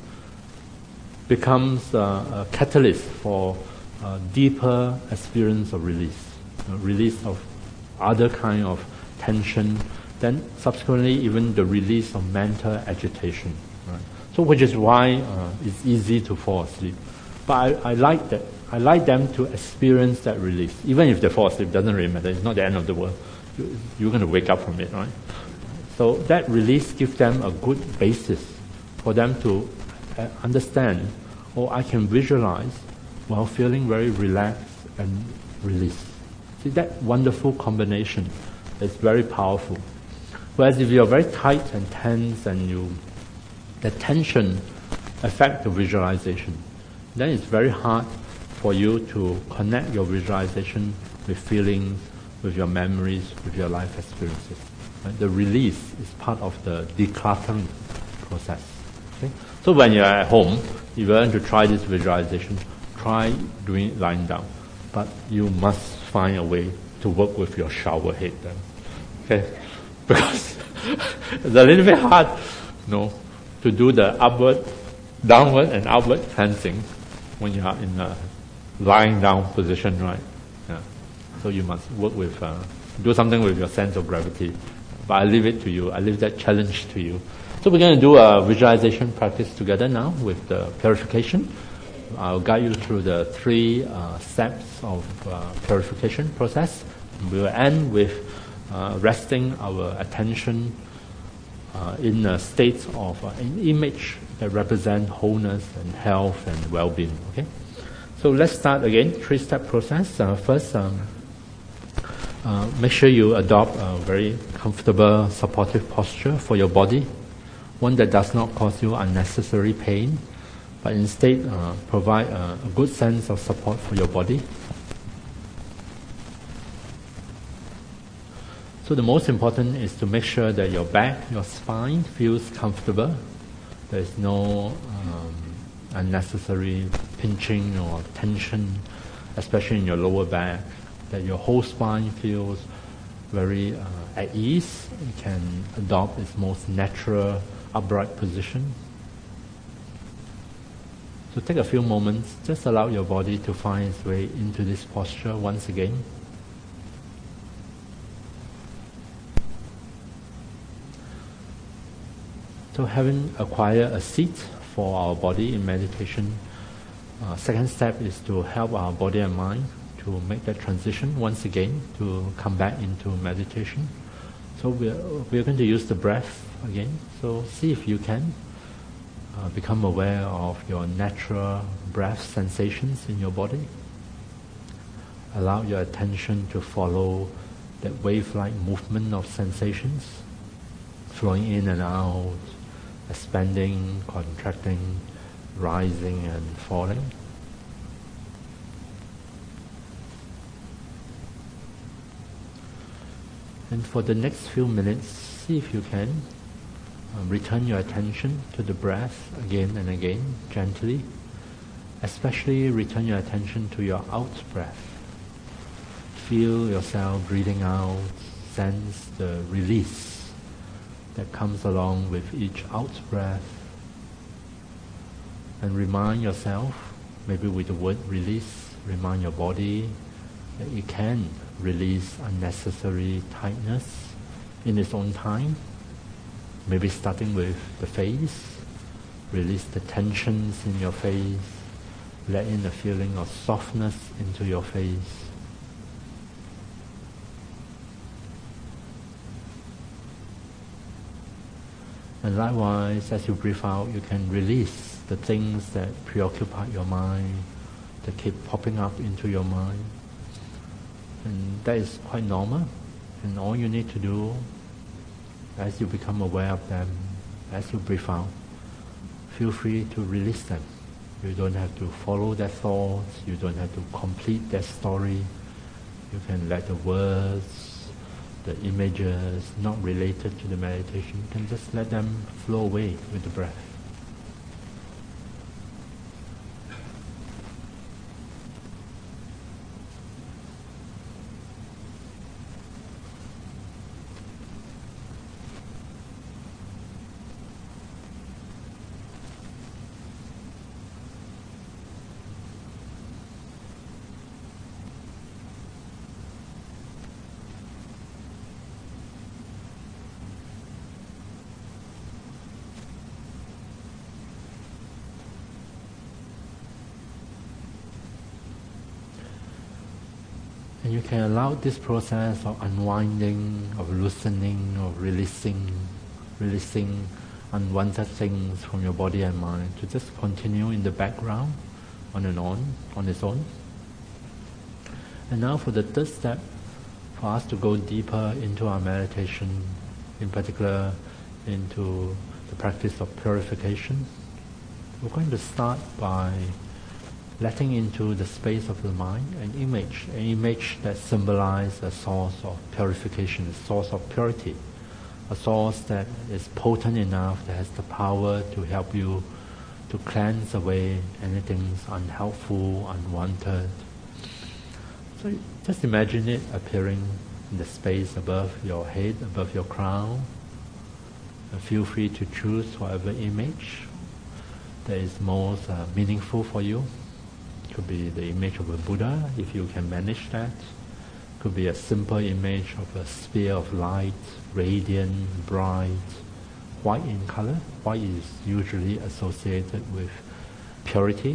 becomes uh, a catalyst for a deeper experience of release, a release of other kind of tension, then subsequently even the release of mental agitation. Right? So which is why uh, it's easy to fall asleep. But I, I like that. I like them to experience that release. Even if they fall asleep, it doesn't really matter. It's not the end of the world. You, you're going to wake up from it, right? So that release gives them a good basis for them to uh, understand, or I can visualize while feeling very relaxed and released. See, that wonderful combination is very powerful. Whereas if you're very tight and tense and you, the tension affects the visualization, then it's very hard for you to connect your visualization with feelings, with your memories, with your life experiences. Right? The release is part of the decluttering process. Okay? So when you're at home, if you want to try this visualization, try doing it lying down. But you must find a way to work with your shower head then. Okay? Because it's a little bit hard, you know, to do the upward, downward and outward cleansing when you are in a lying down position, right? Yeah. So you must work with, uh, do something with your sense of gravity. But I leave it to you. I leave that challenge to you. So we're going to do a visualization practice together now with the purification. I'll guide you through the three uh, steps of uh, purification process. We'll end with uh, resting our attention uh, in a state of uh, an image that represents wholeness and health and well-being. Okay. So let's start again. Three-step process. Uh, first, um, uh, make sure you adopt a very comfortable, supportive posture for your body, one that does not cause you unnecessary pain, but instead uh, provide a, a good sense of support for your body. So the most important is to make sure that your back, your spine feels comfortable. There is no um, unnecessary pinching or tension, especially in your lower back, that your whole spine feels very uh, at ease. You can adopt its most natural upright position. So take a few moments, just allow your body to find its way into this posture once again. So having acquired a seat for our body in meditation, uh, second step is to help our body and mind to make that transition once again to come back into meditation. So we're, we're going to use the breath again. So see if you can uh, become aware of your natural breath sensations in your body. Allow your attention to follow that wave-like movement of sensations, flowing in and out, expanding, contracting, rising and falling. And for the next few minutes, see if you can um, return your attention to the breath again and again, gently. Especially return your attention to your out breath. Feel yourself breathing out, sense the release that comes along with each out breath. And remind yourself, maybe with the word release, remind your body that it can release unnecessary tightness in its own time. Maybe starting with the face, release the tensions in your face, let in a feeling of softness into your face. And likewise, as you breathe out, you can release the things that preoccupy your mind, that keep popping up into your mind. And that is quite normal. And all you need to do, as you become aware of them, as you breathe out, feel free to release them. You don't have to follow their thoughts, you don't have to complete their story. You can let the words, the images not related to the meditation, you can just let them flow away with the breath. And you can allow this process of unwinding, of loosening, of releasing, releasing unwanted things from your body and mind to just continue in the background, on and on, on its own. And now for the third step, for us to go deeper into our meditation, in particular into the practice of purification, we're going to start by letting into the space of the mind an image, an image that symbolizes a source of purification, a source of purity, a source that is potent enough, that has the power to help you to cleanse away anything unhelpful, unwanted. So just imagine it appearing in the space above your head, above your crown. And feel free to choose whatever image that is most uh, meaningful for you. Could be the image of a Buddha, if you can manage that. Could be a simple image of a sphere of light, radiant, bright, white in color. White is usually associated with purity.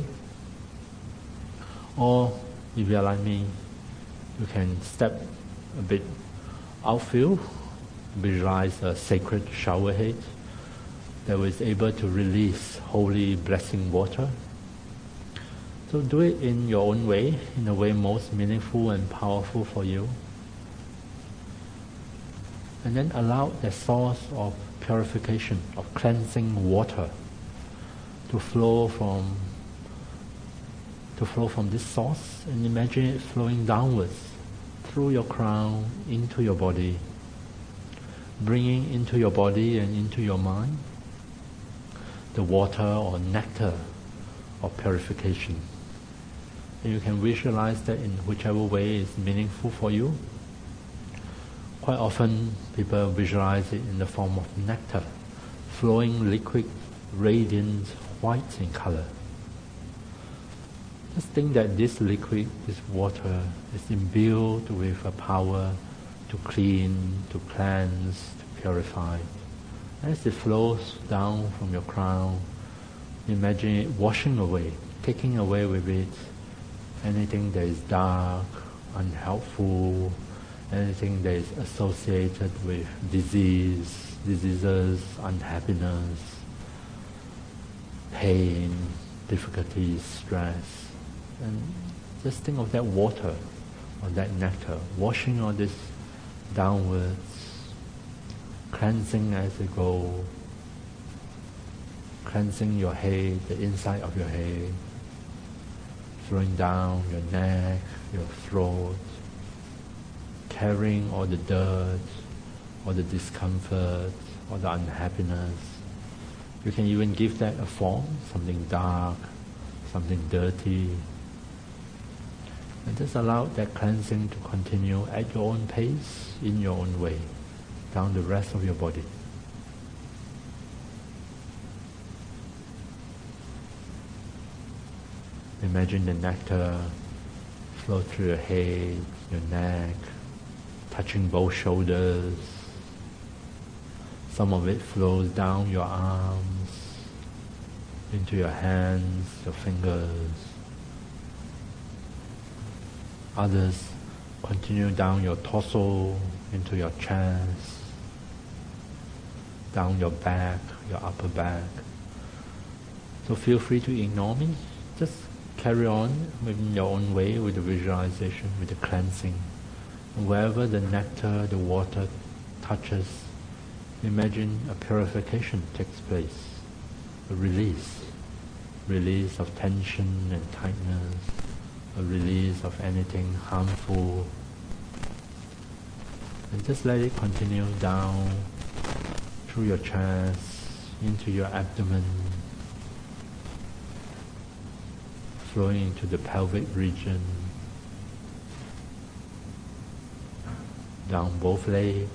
Or, if you are like me, you can step a bit outfield, visualize a sacred shower head that was able to release holy blessing water. So do it in your own way, in a way most meaningful and powerful for you. And then allow the source of purification, of cleansing water to flow from to flow from this source, and imagine it flowing downwards through your crown into your body, bringing into your body and into your mind the water or nectar of purification. And you can visualize that in whichever way is meaningful for you. Quite often people visualize it in the form of nectar, flowing liquid, radiant, white in color. Just think that this liquid, this water, is imbued with a power to clean, to cleanse, to purify. As it flows down from your crown, imagine it washing away, taking away with it anything that is dark, unhelpful, anything that is associated with disease, diseases, unhappiness, pain, difficulties, stress. And just think of that water or that nectar, washing all this downwards, cleansing as it goes, cleansing your head, the inside of your head, flowing down your neck, your throat, carrying all the dirt, or the discomfort, or the unhappiness. You can even give that a form, something dark, something dirty. And just allow that cleansing to continue at your own pace, in your own way, down the rest of your body. Imagine the nectar flow through your head, your neck, touching both shoulders. Some of it flows down your arms, into your hands, your fingers. Others continue down your torso, into your chest, down your back, your upper back. So feel free to ignore me. Just carry on in your own way with the visualization, with the cleansing. And wherever the nectar, the water touches, imagine a purification takes place, a release, release of tension and tightness, a release of anything harmful. And just let it continue down through your chest, into your abdomen, flowing into the pelvic region, down both legs,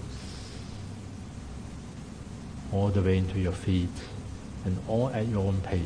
all the way into your feet, and all at your own pace.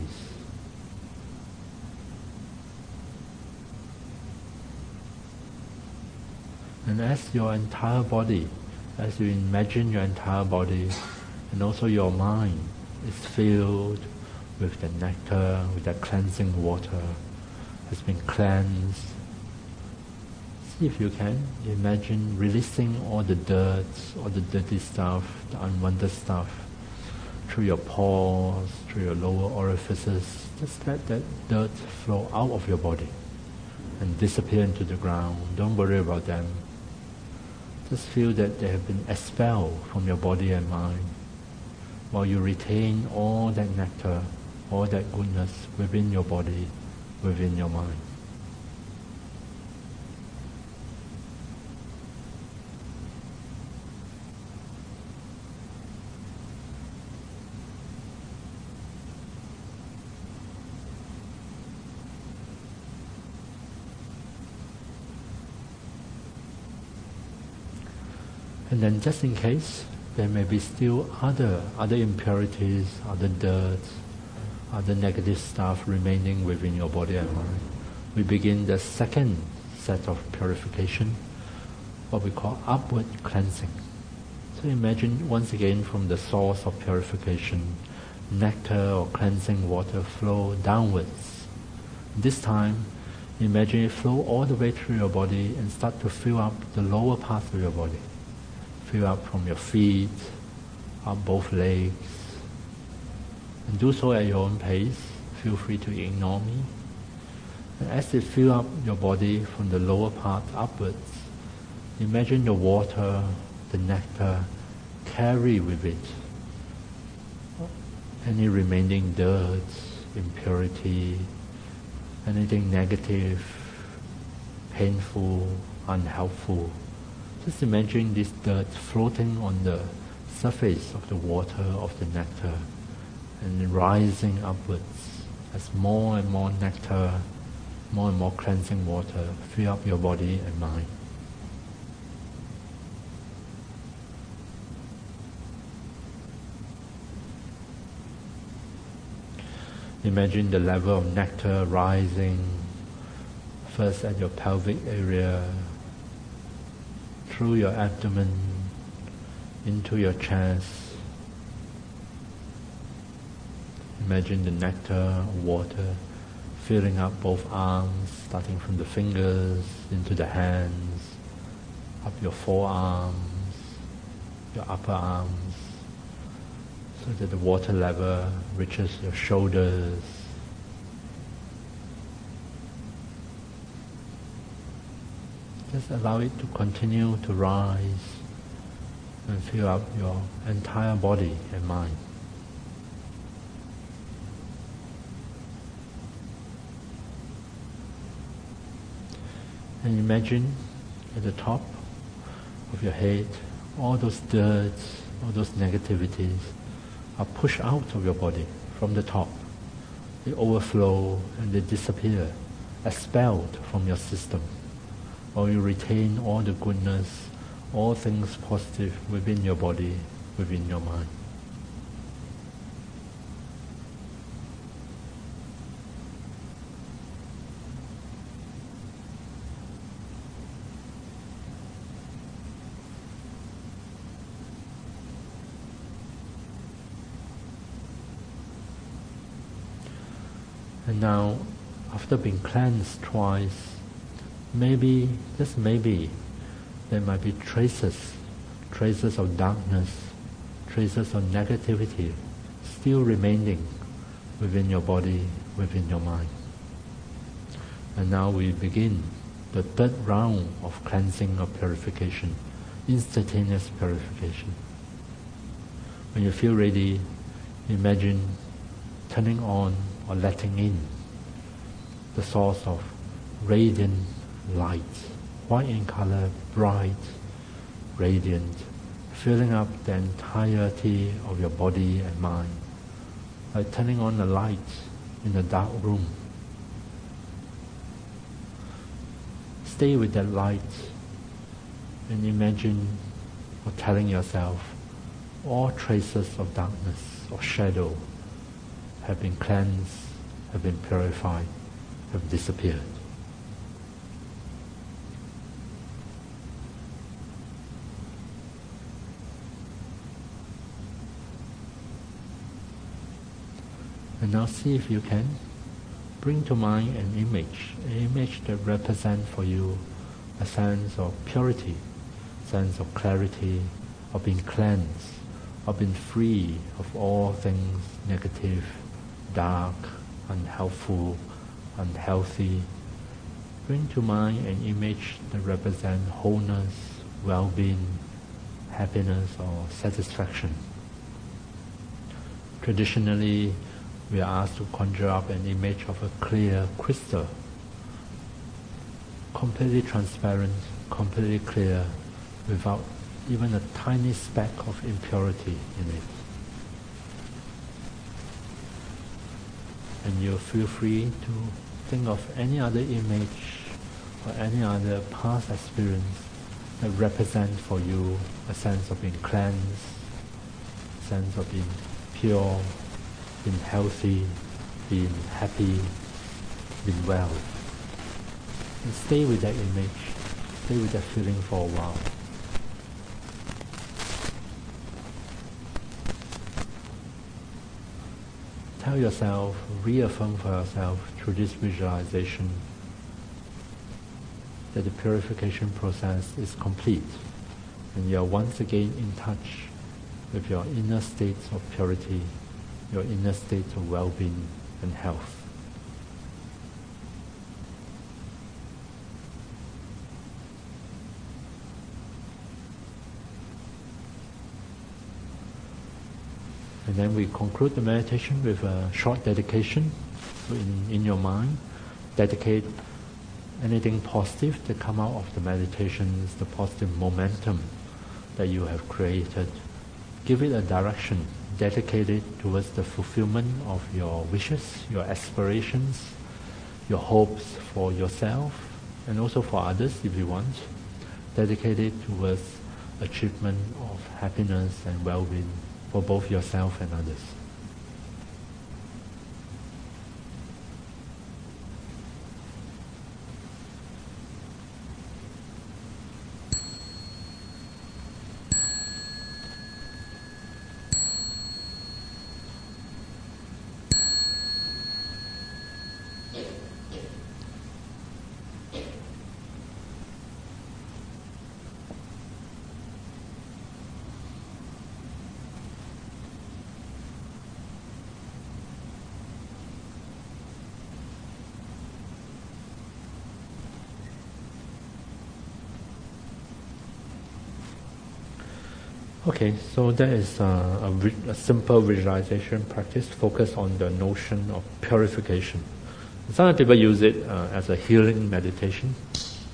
And as your entire body, as you imagine your entire body, and also your mind is filled with the nectar, with that cleansing water, has been cleansed. See if you can imagine releasing all the dirt, all the dirty stuff, the unwanted stuff, through your pores, through your lower orifices. Just let that dirt flow out of your body and disappear into the ground. Don't worry about them. Just feel that they have been expelled from your body and mind, while you retain all that nectar, all that goodness within your body, within your mind. And then just in case, there may be still other, other impurities, other dirt, other negative stuff remaining within your body and mind. We begin the second set of purification, what we call upward cleansing. So imagine once again from the source of purification, nectar or cleansing water flow downwards. This time, imagine it flow all the way through your body and start to fill up the lower parts of your body. Fill up from your feet, up both legs. And do so at your own pace. Feel free to ignore me. And as it fills up your body from the lower part upwards, imagine the water, the nectar, carry with it any remaining dirt, impurity, anything negative, painful, unhelpful. Just imagine this dirt floating on the surface of the water, of the nectar, and rising upwards as more and more nectar, more and more cleansing water fill up your body and mind. Imagine the level of nectar rising first at your pelvic area, through your abdomen, into your chest. Imagine the nectar, water, filling up both arms, starting from the fingers, into the hands, up your forearms, your upper arms, so that the water level reaches your shoulders. Just allow it to continue to rise and fill up your entire body and mind. And imagine at the top of your head, all those dirt, all those negativities are pushed out of your body from the top. They overflow and they disappear, expelled from your system. Or you retain all the goodness, all things positive within your body, within your mind. And now, after being cleansed twice, maybe, just maybe, there might be traces, traces of darkness, traces of negativity still remaining within your body, within your mind. And now we begin the third round of cleansing or purification, instantaneous purification. When you feel ready, imagine turning on or letting in the source of radiant light, white in color, bright, radiant, filling up the entirety of your body and mind, like turning on the light in a dark room. Stay with that light and imagine or telling yourself all traces of darkness, of shadow, have been cleansed, have been purified, have disappeared. And now see if you can bring to mind an image, an image that represents for you a sense of purity, sense of clarity, of being cleansed, of being free of all things negative, dark, unhelpful, unhealthy. Bring to mind an image that represents wholeness, well-being, happiness or satisfaction. Traditionally, we are asked to conjure up an image of a clear crystal, completely transparent, completely clear, without even a tiny speck of impurity in it. And you feel free to think of any other image or any other past experience that represents for you a sense of being cleansed, a sense of being pure, being healthy, being happy, being well. And stay with that image, stay with that feeling for a while. Tell yourself, reaffirm for yourself through this visualization that the purification process is complete and you are once again in touch with your inner states of purity, your inner states of well-being and health. And then we conclude the meditation with a short dedication in, in your mind. Dedicate anything positive that come out of the meditations, the positive momentum that you have created. Give it a direction. Dedicate it towards the fulfillment of your wishes, your aspirations, your hopes for yourself and also for others if you want. Dedicate it towards achievement of happiness and well-being for both yourself and others. Okay, so that is uh, a, vi- a simple visualization practice focused on the notion of purification. Some people use it uh, as a healing meditation.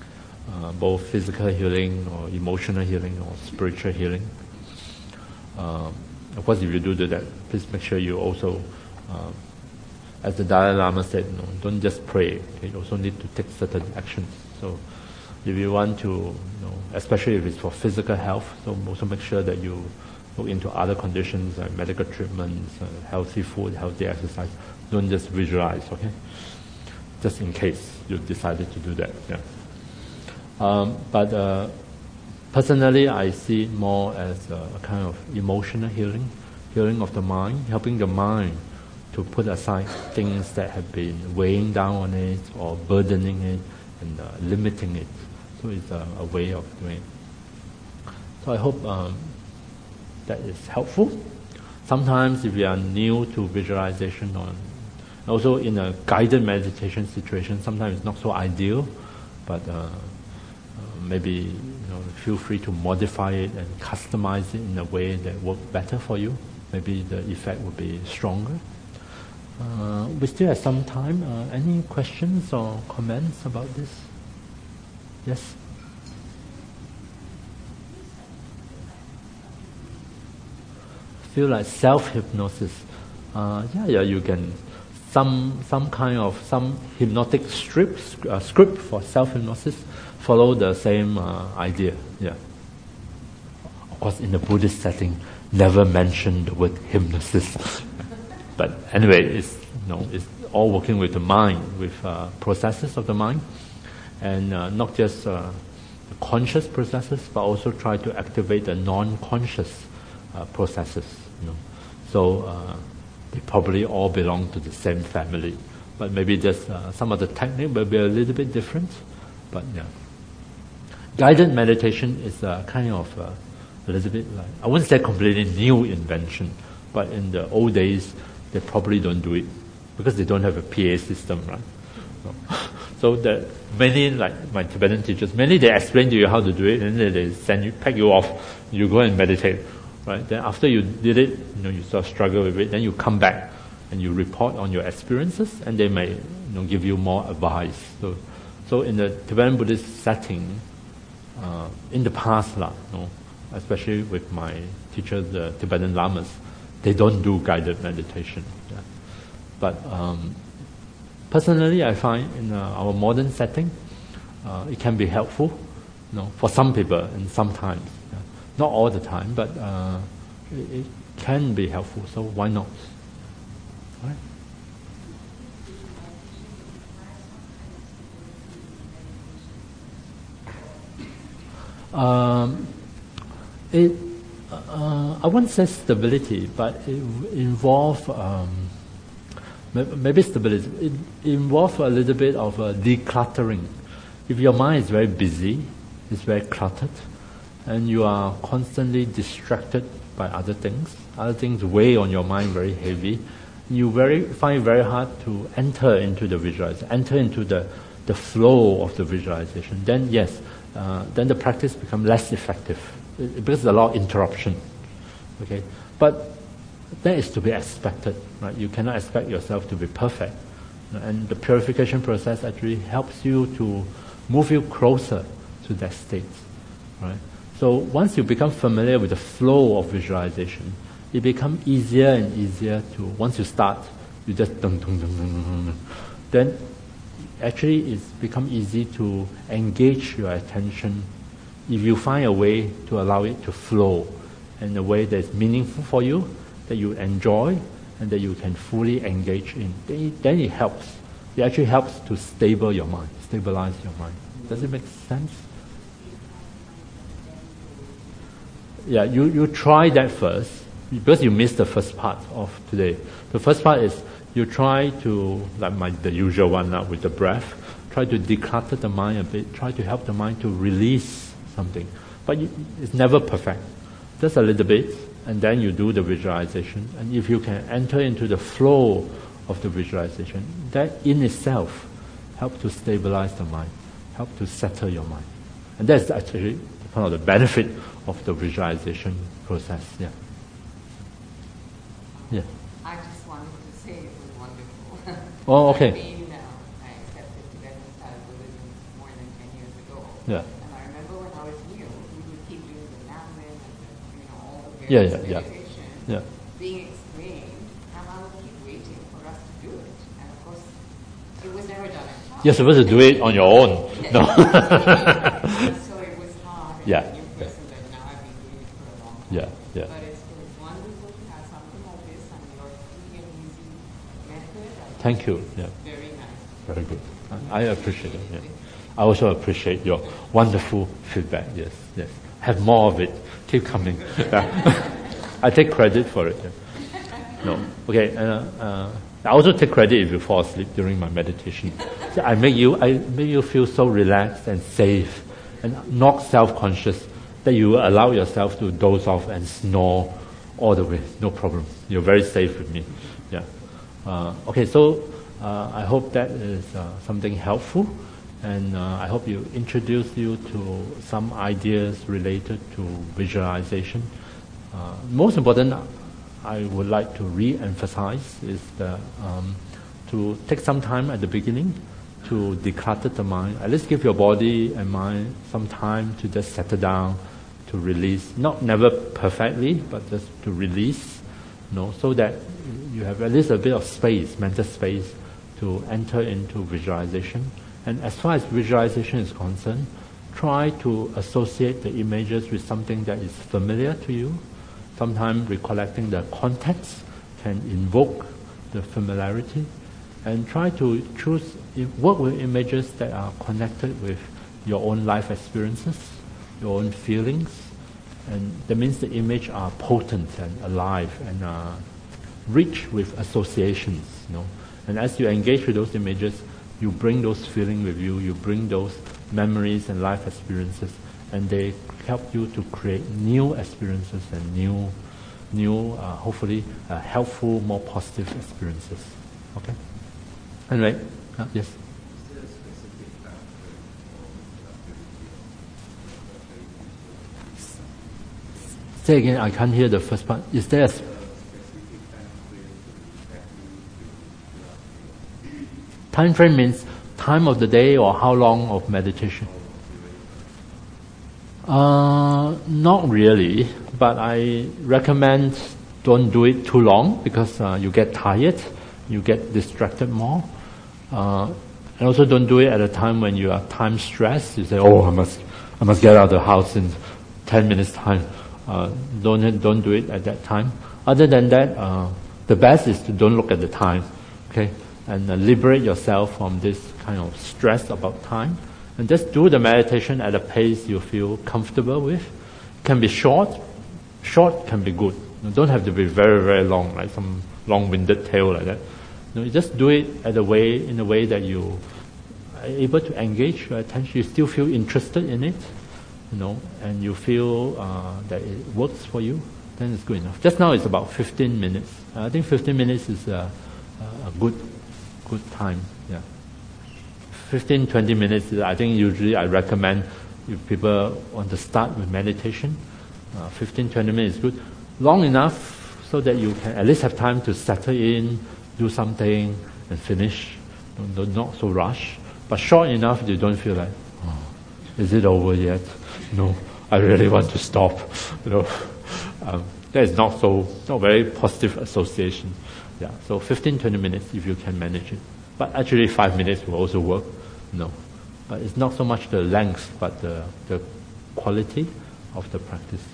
uh, both physical healing or emotional healing or spiritual healing. Um, of course, if you do do that, please make sure you also, um, as the Dalai Lama said, you know, don't just pray. Okay? You also need to take certain actions. So, if you want to, you know, especially if it's for physical health, so also make sure that you look into other conditions like medical treatments, uh, healthy food, healthy exercise. Don't just visualize, okay? Just in case you decided to do that. Yeah. Um, but uh, personally, I see it more as a, a kind of emotional healing, healing of the mind, helping the mind to put aside things that have been weighing down on it or burdening it and uh, limiting it. So it's a, a way of doing it. So I hope um, that is helpful. Sometimes if you are new to visualization or also in a guided meditation situation, sometimes it's not so ideal, but uh, uh, maybe you know, feel free to modify it and customize it in a way that works better for you. Maybe the effect will be stronger. Uh, we still have some time. Uh, any questions or comments about this? Yes? Feel like self-hypnosis. Uh, yeah, yeah, you can... Some some kind of some hypnotic strips, uh, script for self-hypnosis follow the same uh, idea. Yeah. Of course, in the Buddhist setting, never mention the word hypnosis. But anyway, it's you know it's all working with the mind, with uh, processes of the mind, and uh, not just uh, the conscious processes, but also try to activate the non-conscious uh, processes. You know, so. Uh, They probably all belong to the same family, but maybe just uh, some of the technique will be a little bit different. But yeah, guided meditation is a kind of uh, a little bit like, I wouldn't say completely new invention, but in the old days they probably don't do it because they don't have a P A system, right? So, so that many, like my Tibetan teachers, many they explain to you how to do it, and then they send you, pack you off, you go and meditate. Right? Then after you did it, you know, you sort of struggle with it, then you come back and you report on your experiences, and they may you know, give you more advice. So, so in the Tibetan Buddhist setting, uh, in the past, lah, you know, especially with my teachers, the Tibetan Lamas, they don't do guided meditation. Yeah. But um, personally, I find in uh, our modern setting, uh, it can be helpful, you know, for some people and sometimes. Not all the time, but uh, it, it can be helpful, so why not? Right? Um, it, uh, I wouldn't say stability, but it involves, um, maybe stability, it involves a little bit of uh, decluttering. If your mind is very busy, it's very cluttered, and you are constantly distracted by other things, other things weigh on your mind very heavy, you very find it very hard to enter into the visualization, enter into the, the flow of the visualization, then yes, uh, then the practice becomes less effective it, because there's a lot of interruption. Okay, but that is to be expected, right? You cannot expect yourself to be perfect, and the purification process actually helps you to move you closer to that state, right? So once you become familiar with the flow of visualization, it becomes easier and easier to, once you start, you just dun, dun, dun, dun, dun, dun, then actually it's become easy to engage your attention if you find a way to allow it to flow in a way that's meaningful for you, that you enjoy, and that you can fully engage in. Then it, then it helps. It actually helps to stable your mind, stabilize your mind. Does it make sense? Yeah, you, you try that first, because you missed the first part of today. The first part is you try to, like my the usual one now with the breath, try to declutter the mind a bit, try to help the mind to release something. But you, it's never perfect. Just a little bit, and then you do the visualization. And if you can enter into the flow of the visualization, that in itself helps to stabilize the mind, help to settle your mind. And that's actually one of the benefit of the visualization process. Yeah. Yeah. I just wanted to say it was wonderful. Oh, okay. I mean, uh, I accepted Tibetan style Buddhism more than ten years ago. Yeah. And I remember when I was new, we would keep doing the Namen and the, you know, all the Yeah, various yeah, yeah. meditations Yeah. being explained, and I would keep waiting for us to do it. And of course, it was never done in class. You're supposed to do it on your own. No. So it was hard. And Yeah, a new yeah. person that now I've been doing it for a long time. Yeah, yeah. But it's, it's wonderful to have something like this and your free and easy method. I Thank think you. it's Yeah. Very nice. Very good. I I appreciate it. Yeah. I also appreciate your wonderful feedback. Yes, yes. Have more of it. Keep coming. Yeah. I take credit for it. Yeah. No. Okay. Uh, uh, I also take credit if you fall asleep during my meditation. So I make you, I make you feel so relaxed and safe, and not self-conscious that you allow yourself to doze off and snore all the way. No problem. You're very safe with me. Yeah. Uh, okay. So uh, I hope that is uh, something helpful, and uh, I hope you introduce you to some ideas related to visualization. Uh, most important, I would like to re-emphasize is the, um, to take some time at the beginning to declutter the mind. At least give your body and mind some time to just settle down, to release. Not never perfectly, but just to release, you know, so that you have at least a bit of space, mental space, to enter into visualization. And as far as visualization is concerned, try to associate the images with something that is familiar to you. Sometimes recollecting the context can invoke the familiarity, and try to choose, work with images that are connected with your own life experiences, your own feelings, and that means the image are potent and alive and uh, rich with associations. You know, and as you engage with those images, you bring those feelings with you, you bring those memories and life experiences, and they help you to create new experiences and new, new, uh, hopefully uh, helpful, more positive experiences. Okay. Anyway, uh, yes. Is there a specific time frame for Say again. I can't hear the first part. Is there a sp- time frame means time of the day or how long of meditation? Uh, not really, but I recommend don't do it too long because uh, you get tired, you get distracted more. Uh, and also don't do it at a time when you are time stressed. You say, oh, I must, I must get out of the house in ten minutes time. Uh, don't, don't do it at that time. Other than that, uh, the best is to don't look at the time, okay? And uh, liberate yourself from this kind of stress about time. And just do the meditation at a pace you feel comfortable with. It can be short. Short can be good. You don't have to be very, very long, like some long-winded tale like that. No, you just do it at a way, in a way that you are able to engage your attention. You still feel interested in it, you know, and you feel uh, that it works for you. Then it's good enough. Just now it's about fifteen minutes. I think fifteen minutes is a, a good, good time. Yeah. fifteen, twenty minutes, I think usually I recommend if people want to start with meditation, uh, fifteen, twenty minutes is good. Long enough so that you can at least have time to settle in, do something, and finish. Don't, don't, not so rush. But short enough you don't feel like, oh, is it over yet? No, I really want to stop. You know, um, that is not so, not very positive association. Yeah, so fifteen, twenty minutes if you can manage it. But actually five minutes will also work. No, but it's not so much the length, but the, the quality of the practice.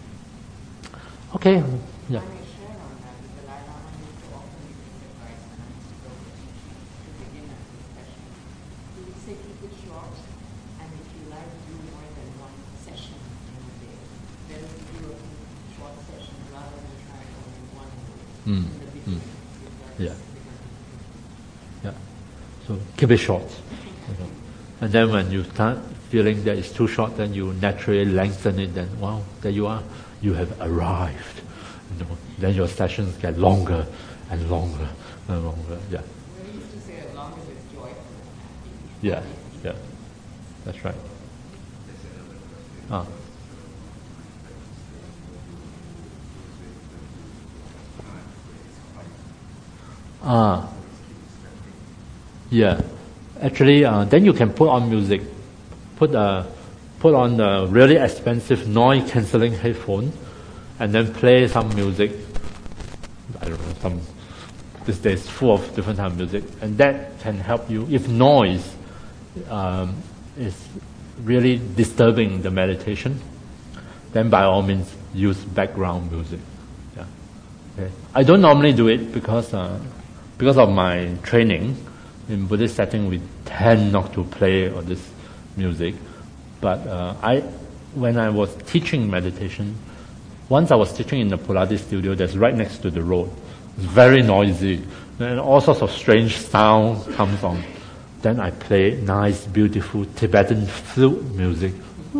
Okay, yeah. I may share on that because I don't need to often give this advice when I'm still to begin a discussion. He would say keep it short, and if you like, do more than one session in a day. Then do a short session rather than try only one Mm. in the beginning. Mm. Yeah. Yeah. So keep it short. Okay. And then when you start feeling that it's too short, then you naturally lengthen it. Then wow, there you are. You have arrived. You know, then your sessions get longer and longer and longer. Yeah. We used to say as long as it's joyful and happy. Yeah. Yeah. That's right. Ah. Ah. Yeah. Actually, uh, then you can put on music. Put a put on a really expensive noise cancelling headphone and then play some music. I don't know, some these days full of different type of music, and that can help you. If noise um, is really disturbing the meditation, then by all means use background music. Yeah. Okay. I don't normally do it because uh, because of my training in Buddhist setting. We tend not to play all this music, but uh, I when I was teaching meditation, once I was teaching in the Pilates studio that's right next to the road. It's very noisy, and all sorts of strange sound comes on. Then I play nice, beautiful Tibetan flute music.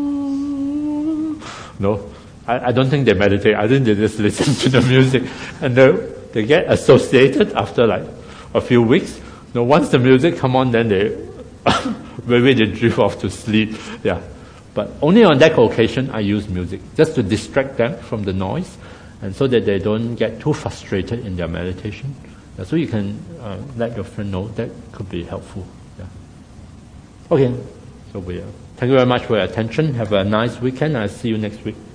No, I, I don't think they meditate. I think they just listen to the music, and they they get associated after like a few weeks. No, once the music come on, then they maybe they drift off to sleep. Yeah, but only on that occasion I use music just to distract them from the noise. And so that they don't get too frustrated in their meditation. Yeah, so you can uh, let your friend know that could be helpful. Yeah. Okay, so we uh, thank you very much for your attention. Have a nice weekend. I'll see you next week.